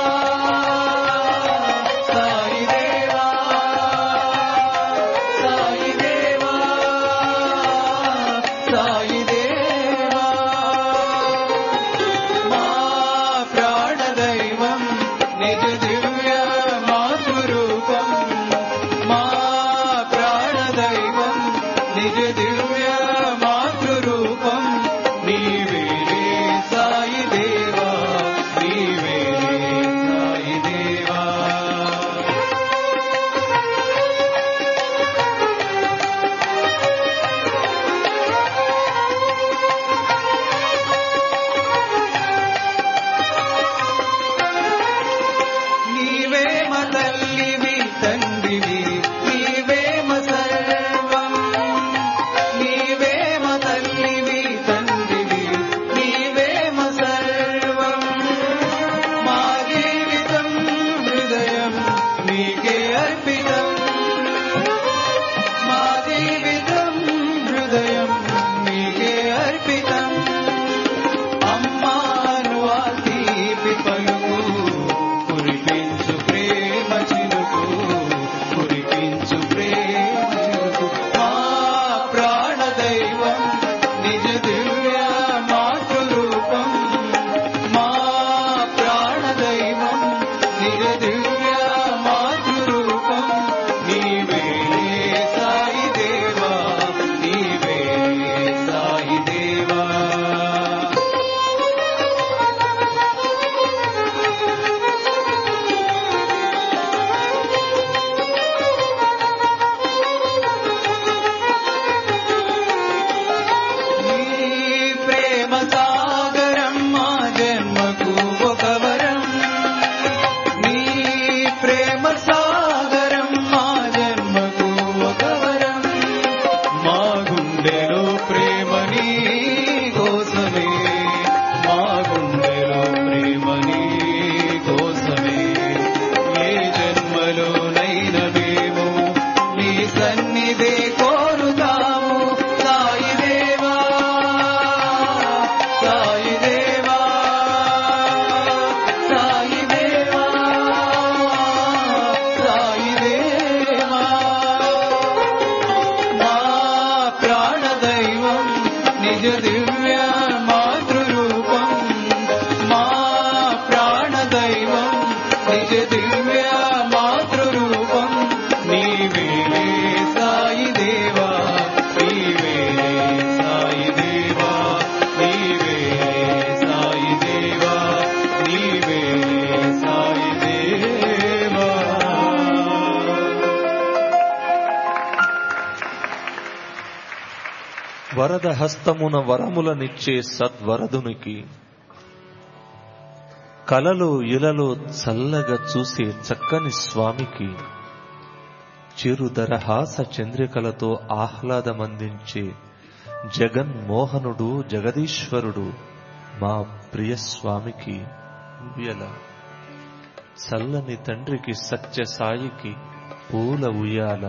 సాయి దేవా సాయి దేవా సాయి దేవా మా ప్రాణదైవం నిజ దివ్య మాతృరూపం మా ప్రాణదైవం నిజ దివ్య మాతృరూపం నీవే సాయి దేవా నీవే సాయి దేవా నీవే మా తల్లివి తండ్రివి నీవే మా సర్వం నీవే మా తల్లివి తండ్రివి నీవే మా సర్వం మా జీవితం హృదయం నీకే అర్పితం మా జీవితం హృదయం నీకే అర్పితం అమ్మాను ఆ తీపి పలుకు కురిపించు ప్రేమ చిలుకు కురిపించు ప్రేమ చిలుకు మా ప్రాణదైవం నిజ దివ్య మాతృరూపం మా ప్రాణదైవం నిజ దివ్య మాతృరూపం నీవే సాయి దేవా నీవే సాయి దేవా నీ ప్రేమ సాగరం మా జన్మకు ఒక వరం నీ ప్రేమ సాగరం మా జన్మకు ఒక వరం మా గుండెలో ప్రేమ నీ కోసమే మా గుండెలో ప్రేమ నీ కోసమే ఏ జన్మలోనైనా మేము నీ సన్నిధే కోరుతాము సాయి దేవా సాయి దేవా సాయి దేవా సాయి దేవా మా ప్రాణదైవం నిజ దివ్య మాతృరూపం మా ప్రాణదైవం నిజ దివ్య మాతృరూపం నీవే సాయి దేవా నీవే సాయి దేవా నీవే సాయి దేవా నీవే సాయి దేవా వరద హస్తమున వరములనిచ్చే సద్వరదునికి కలలో ఇలలో చల్లగా చూసే చక్కని స్వామికి చిరుదరహాస చంద్రికలతో ఆహ్లాదమందించే జగన్మోహనుడు జగదీశ్వరుడు మా ప్రియ స్వామికి ఉయ్యల చల్లని తండ్రికి సత్య సాయికి పూల ఉయ్యాల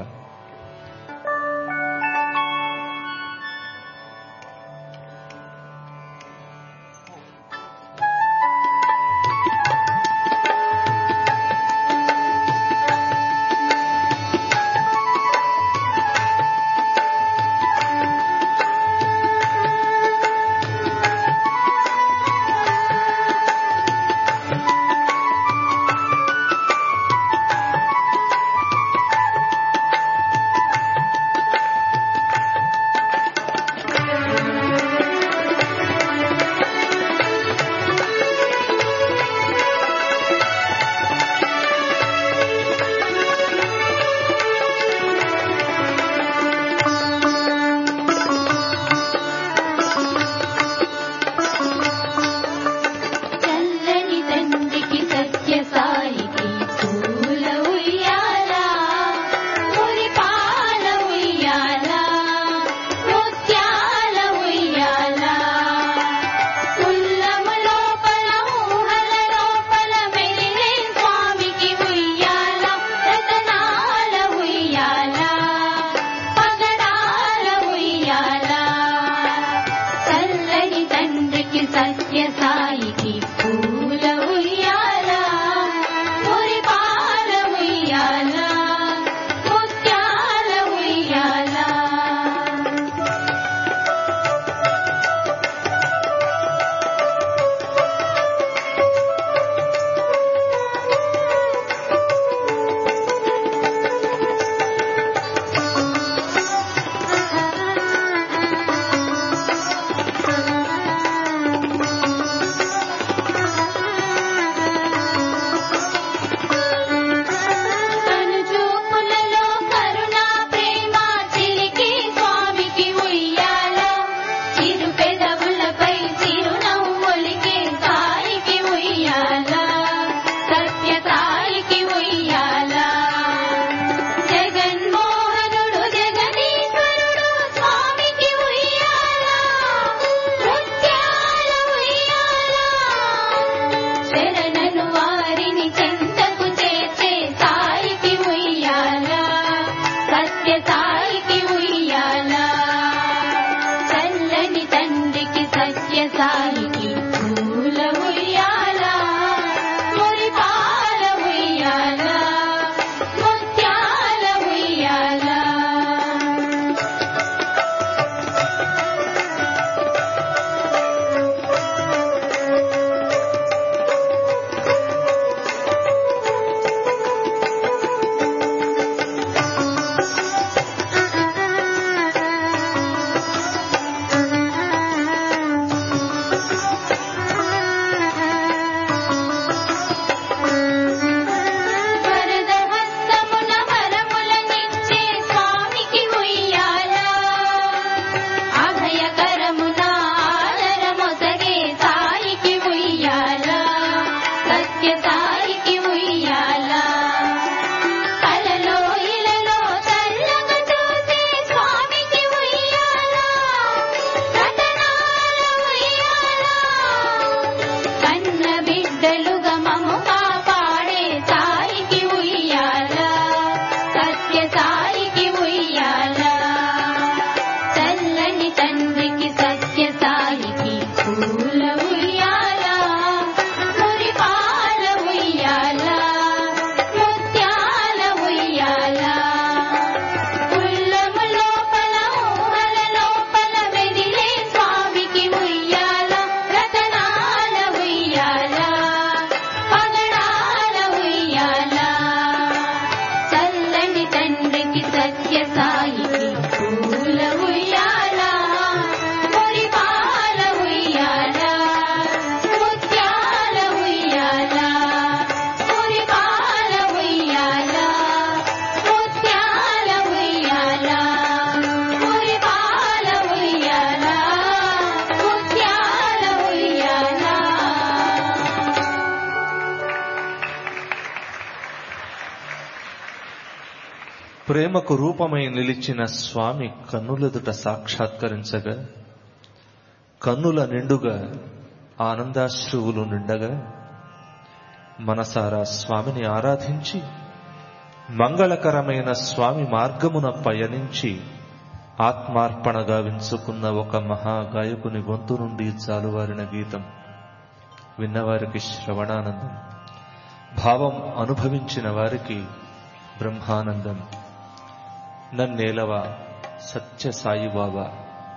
ప్రేమకు రూపమై నిలిచిన స్వామి కన్నులెదుట సాక్షాత్కరించగా కన్నుల నిండుగా ఆనందాశ్రువులు నిండగా మనసారా స్వామిని ఆరాధించి మంగళకరమైన స్వామి మార్గమున పయనించి ఆత్మార్పణగా వించుకున్న ఒక మహాగాయకుని గొంతు నుండి జాలువారిన గీతం విన్నవారికి శ్రవణానందం, భావం అనుభవించిన వారికి బ్రహ్మానందం. నన్నేలవా సత్య సాయిబాబా.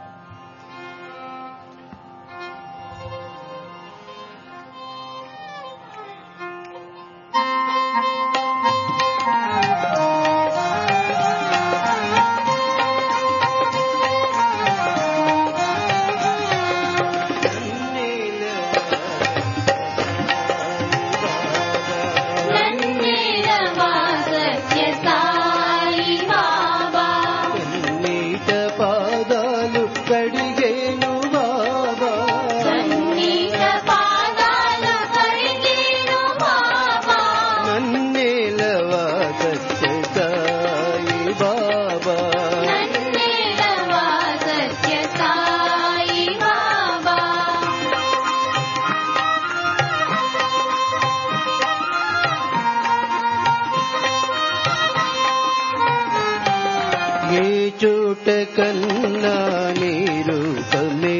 కన్నా నీ రూపమే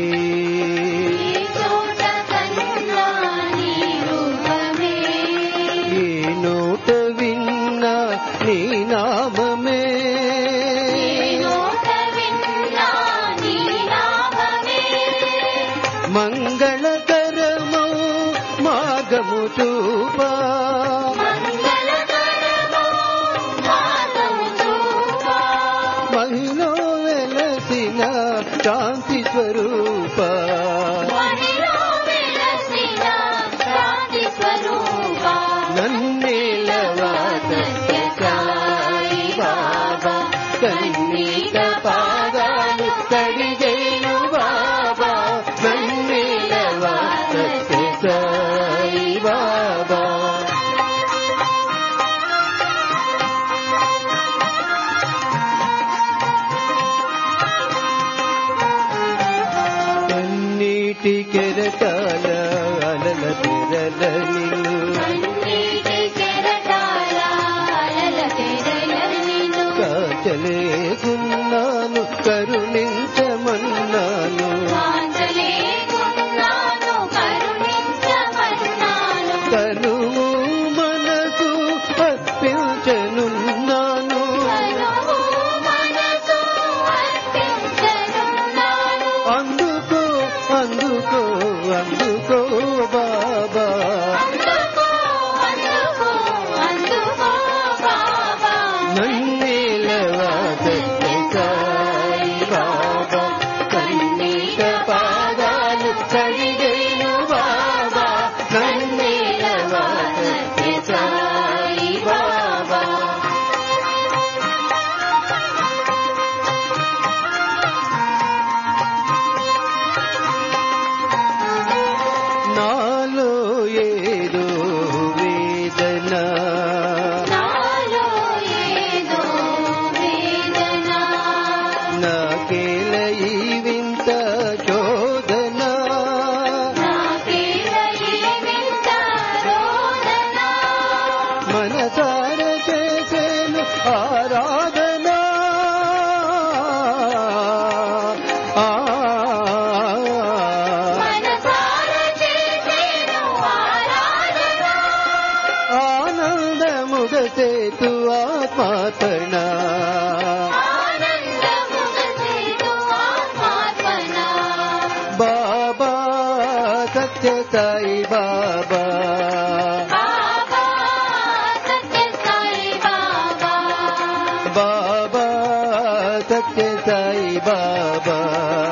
ఏ నోట విన్నా నీ నామమే మంగళకరమౌ మార్గము చూపా మహిళ వెలసిన శాంతి స్వరూప నన్నేలవా సత్య సాయి బాబా కన్నీట పాదాలు కడిగేను బాబా నన్నేలవా సత్య సాయి బాబా కన్నీటి కెరటాల అలల తెరల నిన్ను కాచలేకున్నాను కరుణించమన్నాను కనుము మనసు అర్పించనున్నాను అందుకో అందుకో అందుకో బాబా నన్నేలవా సత్య సాయి బాబా కన్నీట పాదాలు కడిగేను బాబా నన్నేలవా సత్య సాయి బాబా నాలో ఏదో వేదన నాకేల ఈ వింత చోదన మనసార చేసేను ఆరాధన ఆ ఆనందముగ సేతు ఆత్మార్పణ బాబా సత్య సాయి బాబా బాబా సత్య సాయి బాబా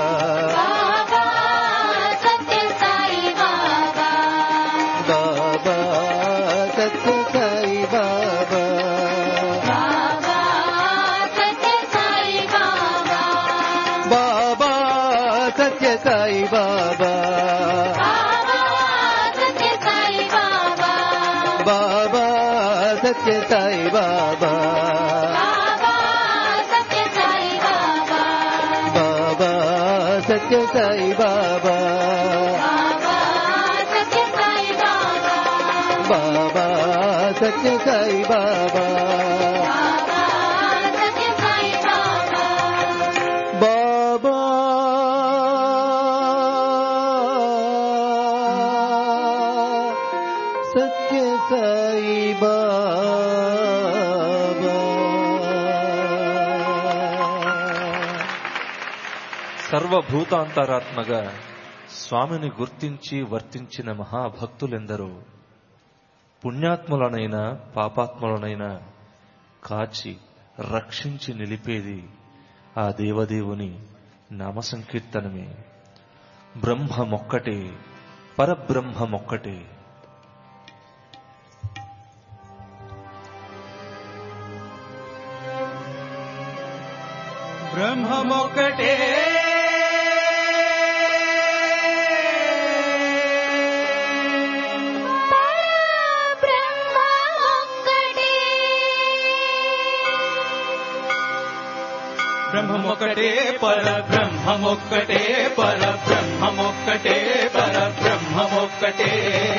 బాబా సత్య సాయి బాబా బాబా సత్య సాయి బాబా బాబా సత్య సాయి బాబా సత్య సాయి బాబా బాబా సత్య సాయి బాబా బాబా సత్య సాయి బాబా బాబా సత్య సాయి బాబా బాబా సత్య సాయి బాబా సర్వభూతాంతరాత్మగా స్వామిని గుర్తించి వర్తించిన మహాభక్తులెందరో పుణ్యాత్ములనైనా పాపాత్ములనైనా కాచి రక్షించి నిలిపేది ఆ దేవదేవుని నామ సంకీర్తనమే. బ్రహ్మమొక్కటే, పరబ్రహ్మమొక్కటే. బ్రహ్మమొక్కటే బ్రహ్మమొక్కటే పరబ్రహ్మమొక్కటే పరబ్రహ్మమొక్కటే పరబ్రహ్మమొక్కటే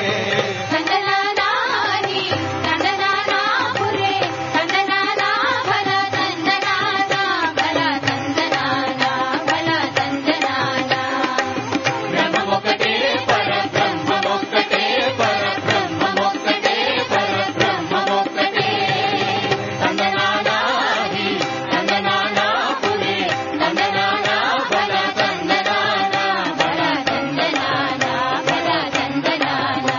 తందనానాని తందనానా పురే తందనానా భల తందనానా భల తందనానా భల తందనానా బ్రహ్మమొక్కటే పరబ్రహ్మమొక్కటే పరబ్రహ్మమొక్కటే పరబ్రహ్మమొక్కటే తందనానాని తందనానా పురే తందనానా బల తందనానా బల తందనానా భల తందనానా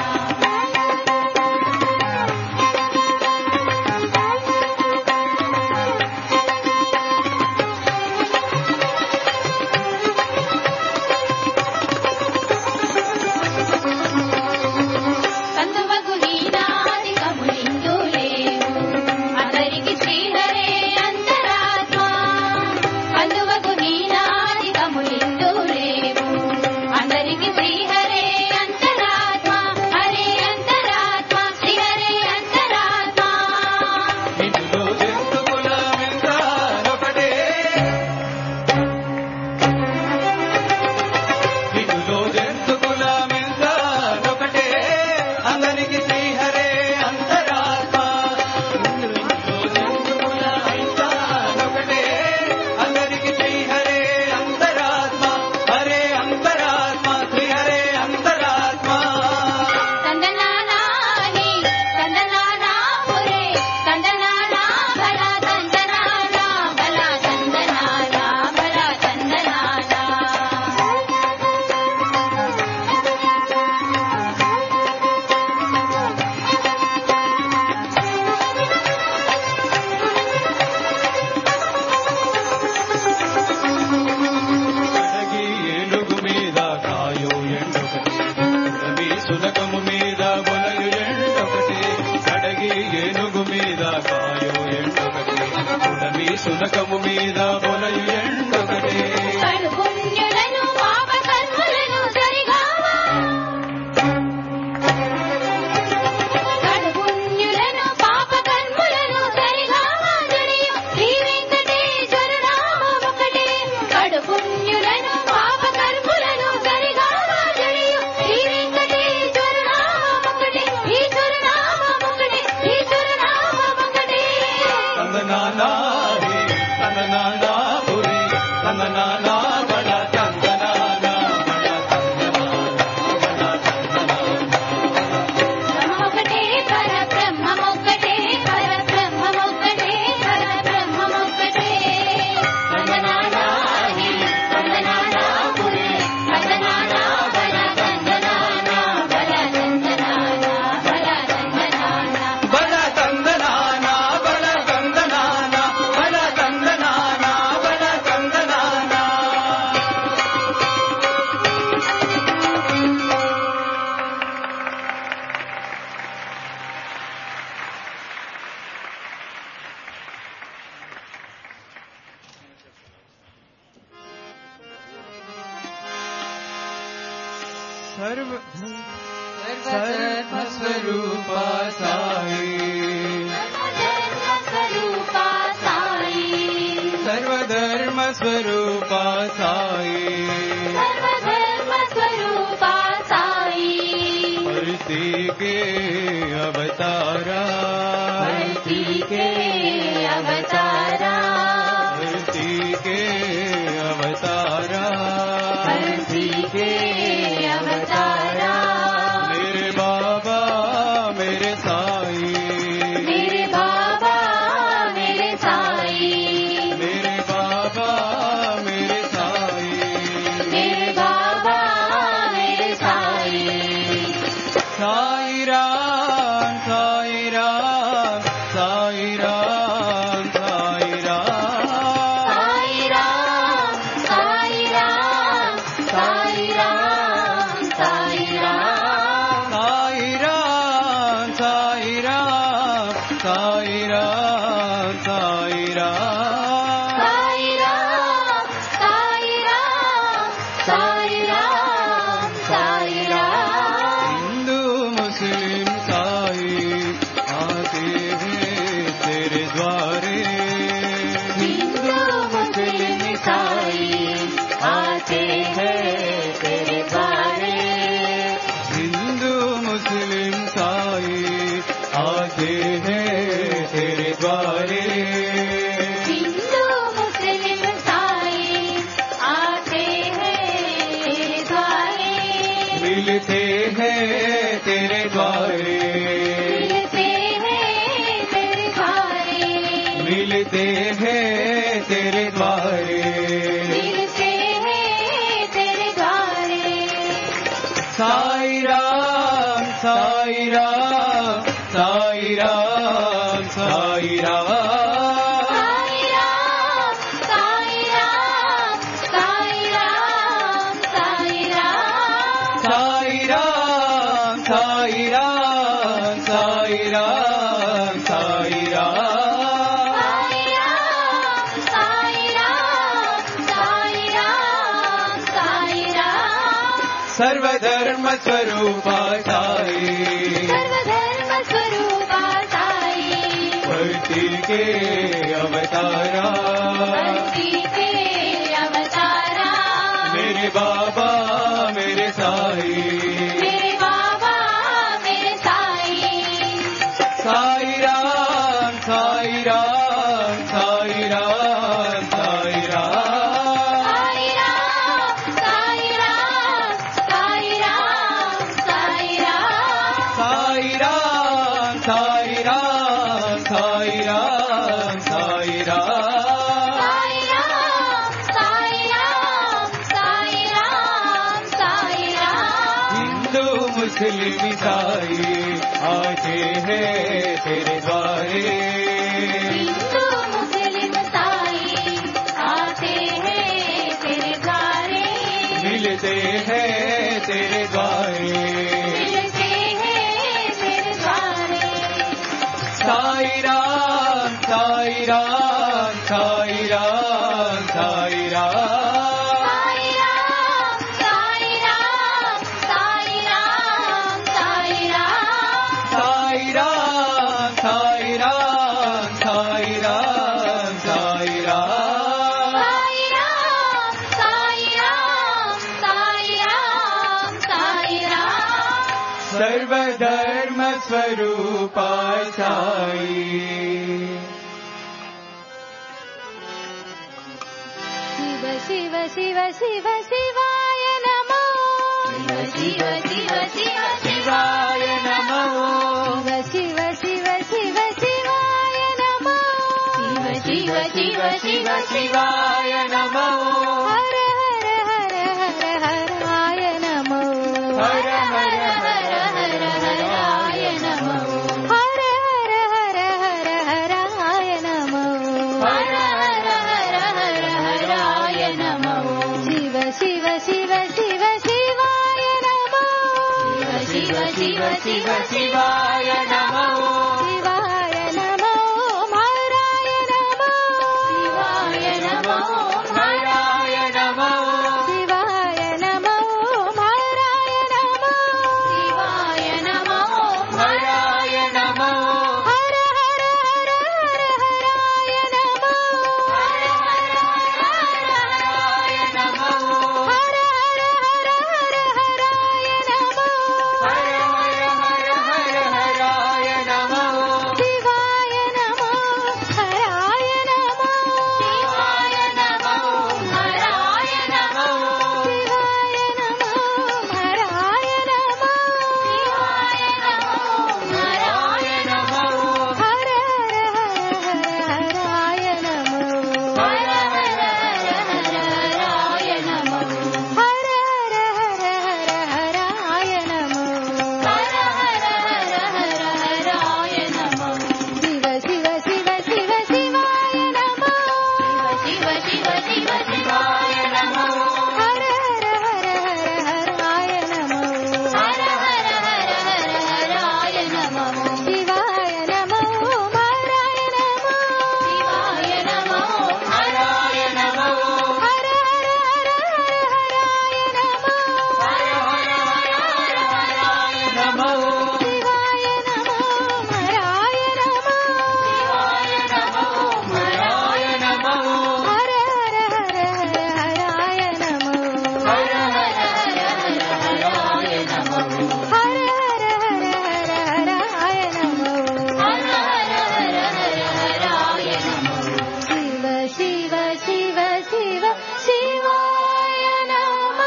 కందువగు నీనాది కములిందు లేవు అందరికి శ్రీహరే అంతరాత్మ కందువగు నీనాది కములిందు లేవు అందరికి శ్రీహరే అంతరాత్మ హరే అంతరాత్మ శ్రీహరే అంతరాత్మ నిన్నులో జంతువుల మెందారొకటే నిన్నులో జంతువుల మెందారొకటే అందరికి శ్రీహరే అంతరాత్మ నిన్నులో జంతువుల మెందారొకటే అందరికి శ్రీహరే అంతరాత్మ హరే అంతరాత్మ శ్రీహరే అంతరాత్మ తందనానాని తందనానా పురే తందనానా భల తందనానా భల తందనానా భల తందనానా కడగి ఏనుగు మీద కాయో ఎండొకటి ఉడమి సునకము మీద బొలయు ఎండొకటి కడగి ఏనుగు మీద కాయో ఎండొకటి ఉడమి సునకము మీద బొలయు ఎండొకటి కడు పుణ్యులను పాప కర్మలను సరిగావా కడు పుణ్యులను పాప కర్మలను సరిగావా జడియు శ్రీ వెంకటేశ్వర నామమొకటే కడు పుణ్యులను పాప కర్మలను సరిగావా జడియు శ్రీ వెంకటేశ్వర నామమొకటే ఈశ్వర నామమొకటే ఈశ్వర నామమొకటే తందనానా హే తందనానా పురి తందనానా బల తందనానా బల తందనానా బల తందనానా బ్రహ్మమొకటే పరబ్రహ్మమొకటే పరబ్రహ్మమొకటే పరబ్రహ్మమొకటే తందనానా హి తందనానా పురే తందనానా బల తందనానా బల తందనానా బల తందనానా బల తందనానా బల తందనానా బల తందనానా బల తందనానా సర్వ సర్వస్వరూపా సాయి స్వరూపా సాయి సర్వధర్మ స్వరూపా సాయి मिलते हैं तेरे द्वारे मिलते हैं तेरे द्वारे साई राम साई राम साई राम साई राम साई राम साई राम साई राम साई राम साई राम साई राम साई राम साई राम साई राम साई राम साई राम सर्वधर्म स्वरूपा साई सर्वधर्म स्वरूपा साई भक्ति के अवतारा भक्ति के अवतारा मेरे बाबा मेरे साई मेरे बाबा मेरे साई साई राम साई राम साई राम साई राम साई राम साई राम साई राम साई राम साई राम साई राम साई राम साई राम साई राम साई राम साई राम साई राम हिंदू मुस्लिम ईसाई आते हैं तेरे द्वारे हिंदू मुस्लिम साई आते हैं तेरे द्वारे मिलते हैं तेरे द्वारे मिलते हैं तेरे द्वारे साई राम साई राम साई राम साई राम साई राम साई राम साई राम साई राम साई राम साई राम साई राम साई राम साई राम साई राम साई राम साई राम सर्वधर्म स्वरूपा साई शिव शिव शिव शिव शिवाय नमो शिव शिव शिव शिव शिवाय नमो शिव शिव शिव शिवाय नमो शिव शिव शिव शिव शिवाय नमो हर हर हर हर हराय नमो हर हर हर हर हराय नमो हर हर हर हर हराय नमो हर हर हर हर हराय नमो शिव शिव शिव शिव शिवाय नमो शिव शिव शिव शिवाय नमो शिवाय नमो हराय नमो शिवाय नमो हराय नमो शिवाय नमो हराय नमो शिवाय नमो हराय नमो हर हर हर हर हराय नमो हर हर हर हराय नमो हर हर हर हर हराय नमो हर हर हर हर हराय नमो शिवाय नमो हराय नमो शिवाय नमो हराय नमो शिवाय नमो हराय नमो शिवाय नमो हराय नमो हर हर हर हर हराय नमो हर हर हर हर हराय नमो हर हर हर हर हराय नमो हर हर हर हर हराय नमो शिव शिव शिव शिव शिवाय नमो शिव शिव शिव शिवाय नमो हर हर हर हर हराय नमो हर हर हर हर हराय नमो शिवाय नमो हराय नमो शिवाय नमो हराय नमो हर हर हर हर हराय नमो हर हर हर हर हराय नमो शिवाय नमो हराय नमो शिवाय नमो हराय नमो हर हर हर हर हराय नमो हर हर हर हर हराय नमो हर हर हर हर हराय नमो हर हर हर हर हराय नमो शिव शिव शिव शिव शिवाय नमो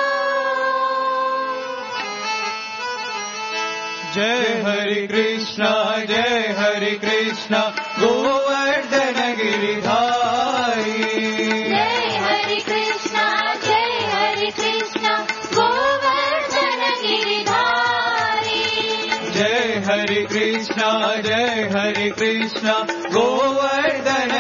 जय हरि कृष्ण जय हरि कृष्ण गोवर्धन गिरि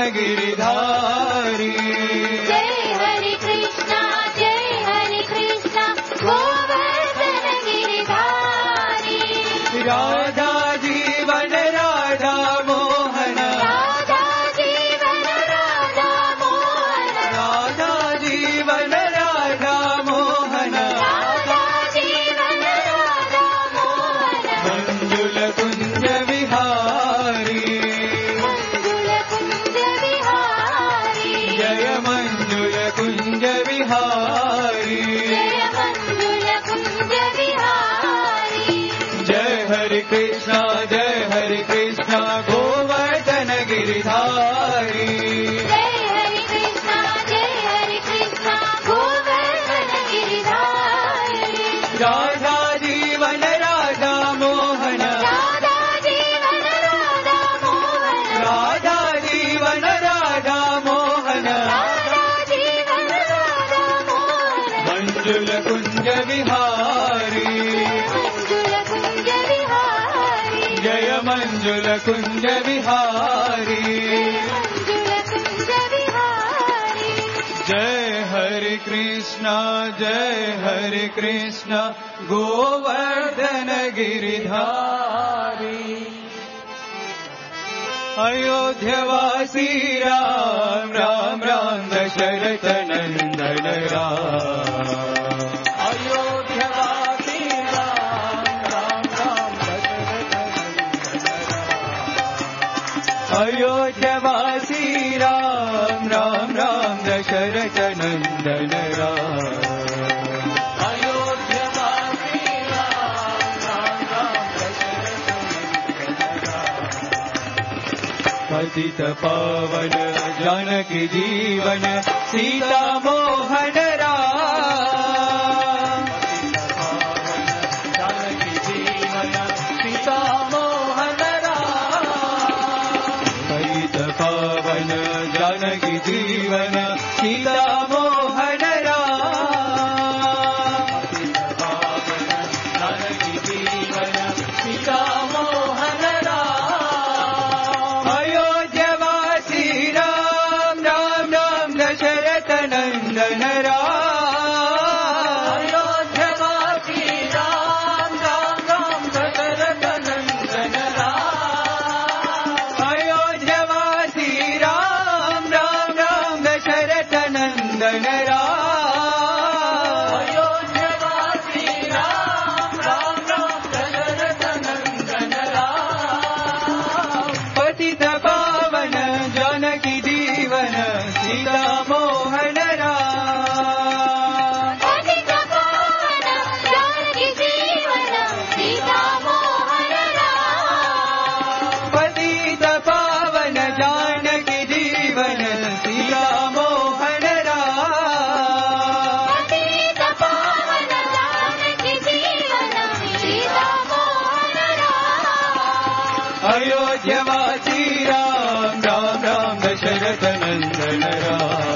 गिरिधारी जय हरे कृष्णा जय हरे कृष्णा गोवर्धन गिरिधारी राधा जीवन राधा मोहन राधा जीवन राधा मोहन राधा जीवन राधा मोहन राधा जीवन राधा मोहन मंजुल कुंज विहारी मंजुल कुंज विहारी जय मंजुल कुंज विहारी जय मंजुल कुंज विहारी जय हरे कृष्णा जय हरे कृष्णा गोवर्धन गिरिधारी जय हरे कृष्णा जय हरे कृष्णा गोवर्धन गिरिधारी राधा जीवन राधा मोहन राधा जीवन राधा मोहन राधा जीवन राधा मोहन राधा जीवन राधा मोहन मंजुल कुंज विहारी मंजुल कुंज विहारी जय मंजुल कुंज विहारी मंजुल कुंज विहारी जय हरे कृष्णा जय हरे कृष्णा गोवर्धन गिरिधारी अयोध्यवासी राम राम राम दशरथ नंदन राम अयोध्यवासी राम राम राम दशरथ नंदन राम अयोध्यवासी राम राम राम दशरथ नंदन राम अयोध्यवासी राम राम राम दशरथ नंदन राम पतित पावन जानकी जीवन सीता मोहन राम जानकी जीवन सीता मोहन राम पतित पावन जानकी जीवन सीता मोहन राम पतित पावन जानकी जीवन सीता मोहन राम अयोध्यवासी राम राम राम दशरथ नंदन राम अयोध्यवासी राम राम राम दशरथ नंदन राम अयोध्यवासी राम राम राम दशरथ नंदन राम अयोध्यवासी राम राम राम दशरथ नंदन राम पतित पावन जानकी जीवन सीता मोहन राम पतित पावन जानकी जीवन सीता मोहन राम पतित पावन जानकी जीवन सीता मोहन राम पतित पावन जानकी जीवन सीता मोहन राम अयोध्यवासी राम राम राम दशरथ नंदन राम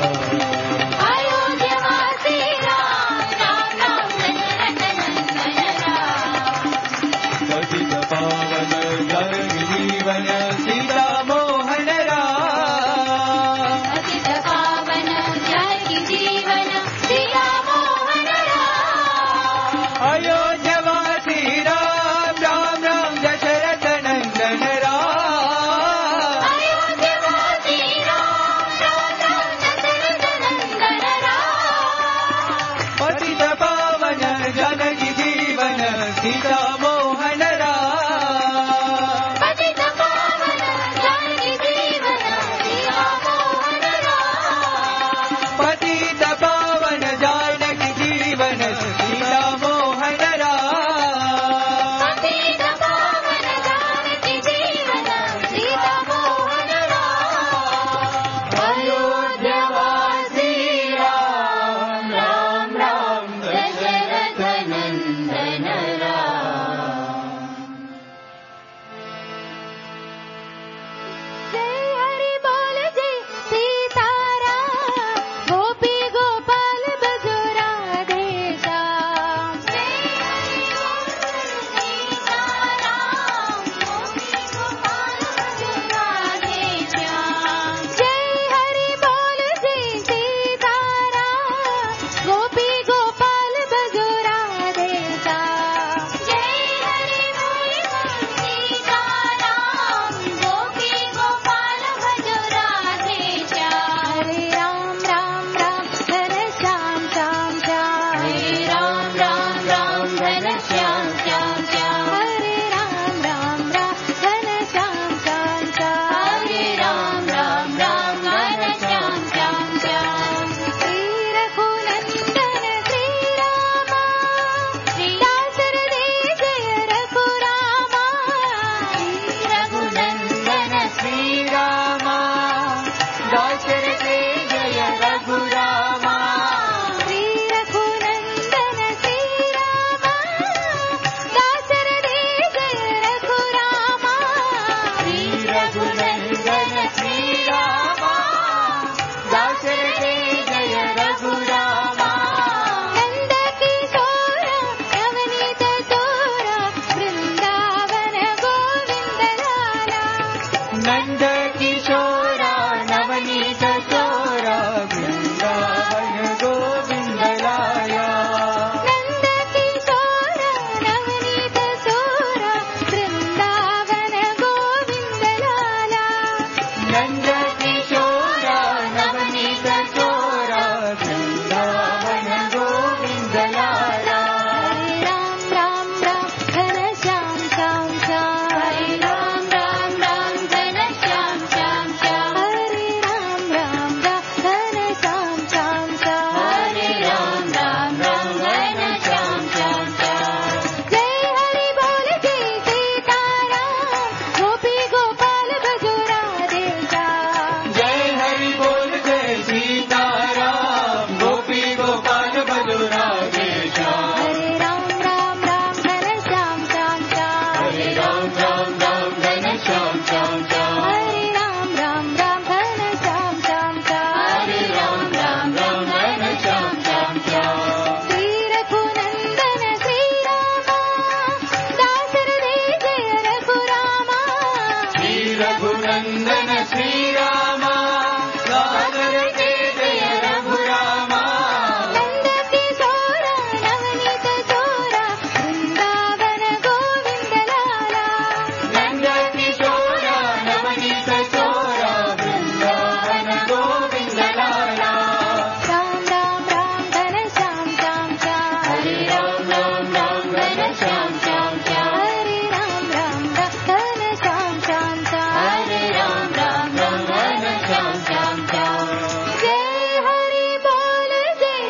सीताराम गोपी गोपाल बधु राधेश हरे राम राम राम घन श्याम श्याम श्याम हरे राम राम राम घन श्याम श्याम श्याम हरे राम राम राम घन श्याम श्याम श्याम हरे राम राम राम घन श्याम श्याम श्याम श्री रघुनंदन श्री रामा दासरथे जय रघुरामा श्री रघुनंदन श्री रामा दासरथे जय रघुरामा नंद किशोरा नवनीत चोरा वृंदावन गोविंद लाला नंद किशोरा नवनीत चोरा वृंदावन गोविंद लाला राम राम राम घन श्याम श्याम श्याम हरे राम राम राम घन श्याम श्याम श्याम हरे राम राम राम घन श्याम श्याम श्याम हरे राम राम राम घन श्याम श्याम श्याम जय हरि बोल जय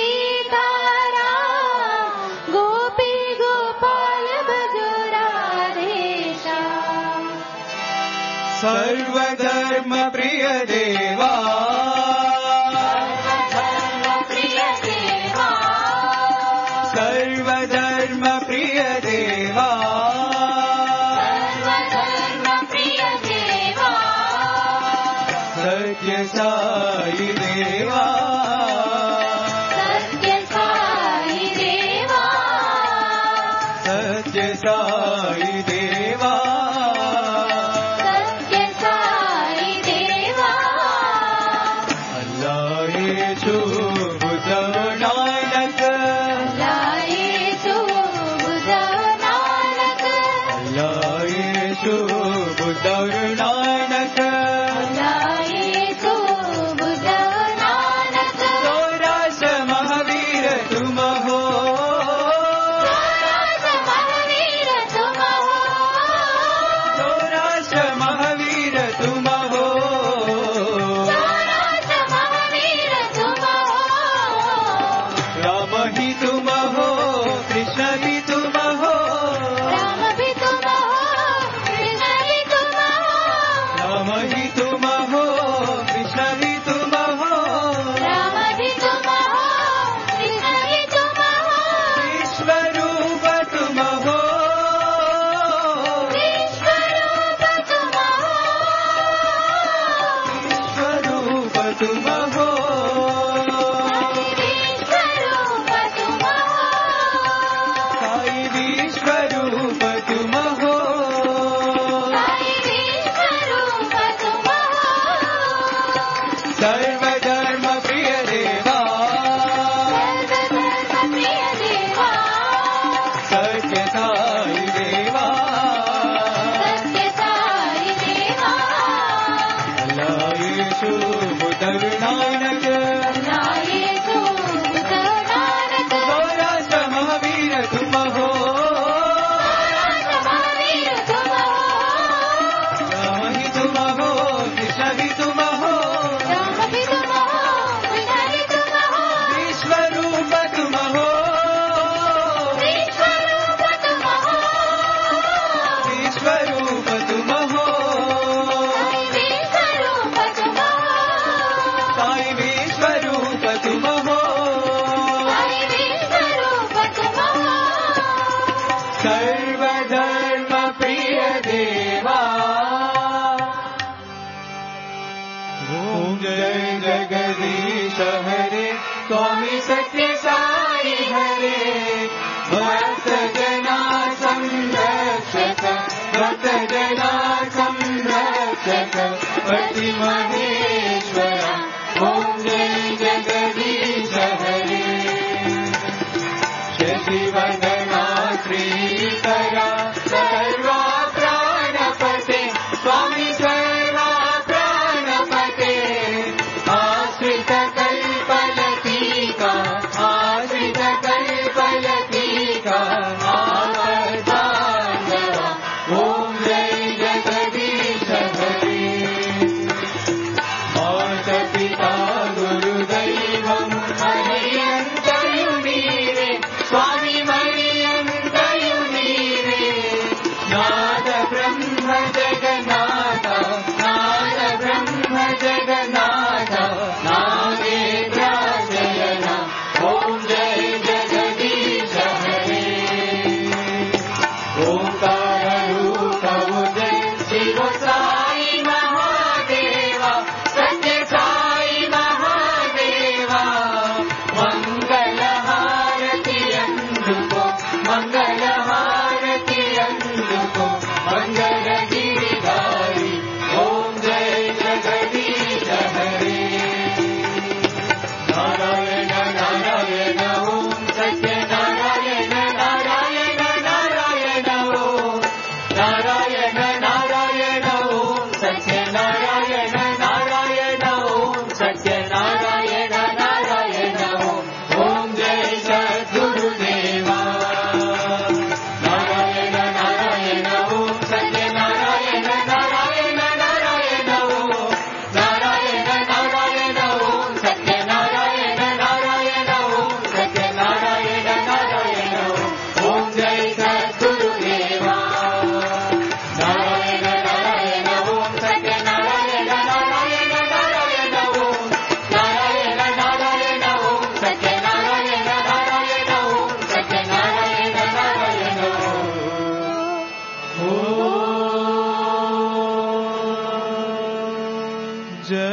सीताराम गोपी गोपाल भजो राधेश्याम सर्वधर्म प्रिय देवा प्रिय देवा सर्वधर्म प्रिय देवा सर्वधर्म प्रिय देवा सत्य साई देवा सत्य साई देवा सत्य साई देवा सत्य साई देवा अल्लाह येशू बुद्ध नानक लायेषु बुधव नानक अल्लाह येशू बुद्ध नानक लायेषु बुधव नानक चौरास महावीर तुम हो राज महावीर तुम हो चौरास महावीर तुम हो राज महावीर तुम हो राम ही तुम हो कृष्ण भी तुम हो राम भी तुम हो कृष्ण भी तुम हो राम ही तुम हो कृष्ण भी तुम हो राम भी तुम हो कृष्ण भी तुम हो विश्वरूप तुम हो विश्वरूप तुम हो विश्वरूप तुम हो विश्वरूप तुम हो साई विश्वरूप तुम हो साई विश्वरूप तुम हो सर्वधर्म प्रिय देवा सर्वधर्म प्रिय देवा सत्य साई देवा सत्य साई देवा अल्लाह येशू बुद्ध नानक लायेषु बुधव नानक चौरास महावीर तुम हो राज महावीर तुम हो राम ही तुम हो कृष्ण भी तुम हो राम भी तुम हो कृष्ण भी तुम हो विश्वरूप तुम हो विश्वरूप तुम हो विश्वरूप तुम हो विश्वरूप तुम हो साई विश्वरूप तुम हो साई विश्वरूप तुम हो सर्वधर्म प्रिय देवा ओम जय जगदीश हरे स्वामी सत्य साई हरे भक्त जना संरक्षक भक्त जना संरक्षक पति महेश्वर ओम जय जगदीश हरे शशिवदना श्रीकरा सर्वा प्राणपते स्वामी सर्वा प्राणपते आश्रित कल्पलतीका आश्रित कल्पलतीका आवधानवा ओम जय जगदीश हरे माता गुरुदैवं मरियन्तयुनीरे स्वामी मरियन्तयुनीरे नाद ब्रह्म जगन्नाथ नाद ब्रह्म जगन्नाथ नाद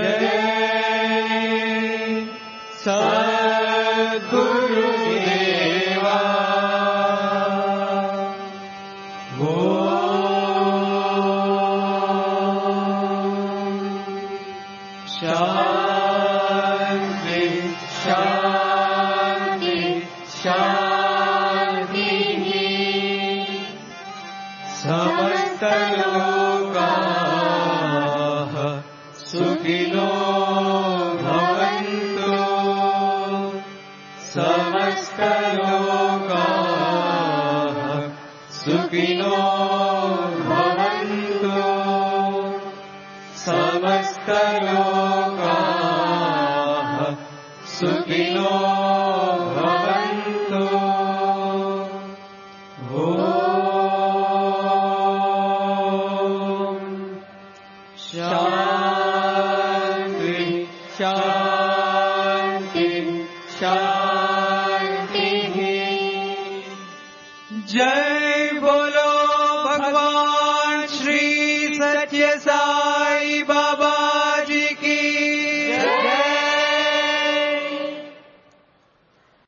सद्गुरुदेवा शांति शांति शांति समस्त लोकाः सुखिनो भवन्तु समस्त लोकाः सुखिनो भवन्तु समस्त लोकाः सुखिनो भवन्तु ॐ शान्ति शान्ति शान्तिः जय बोलो भगवान श्री सत्य साई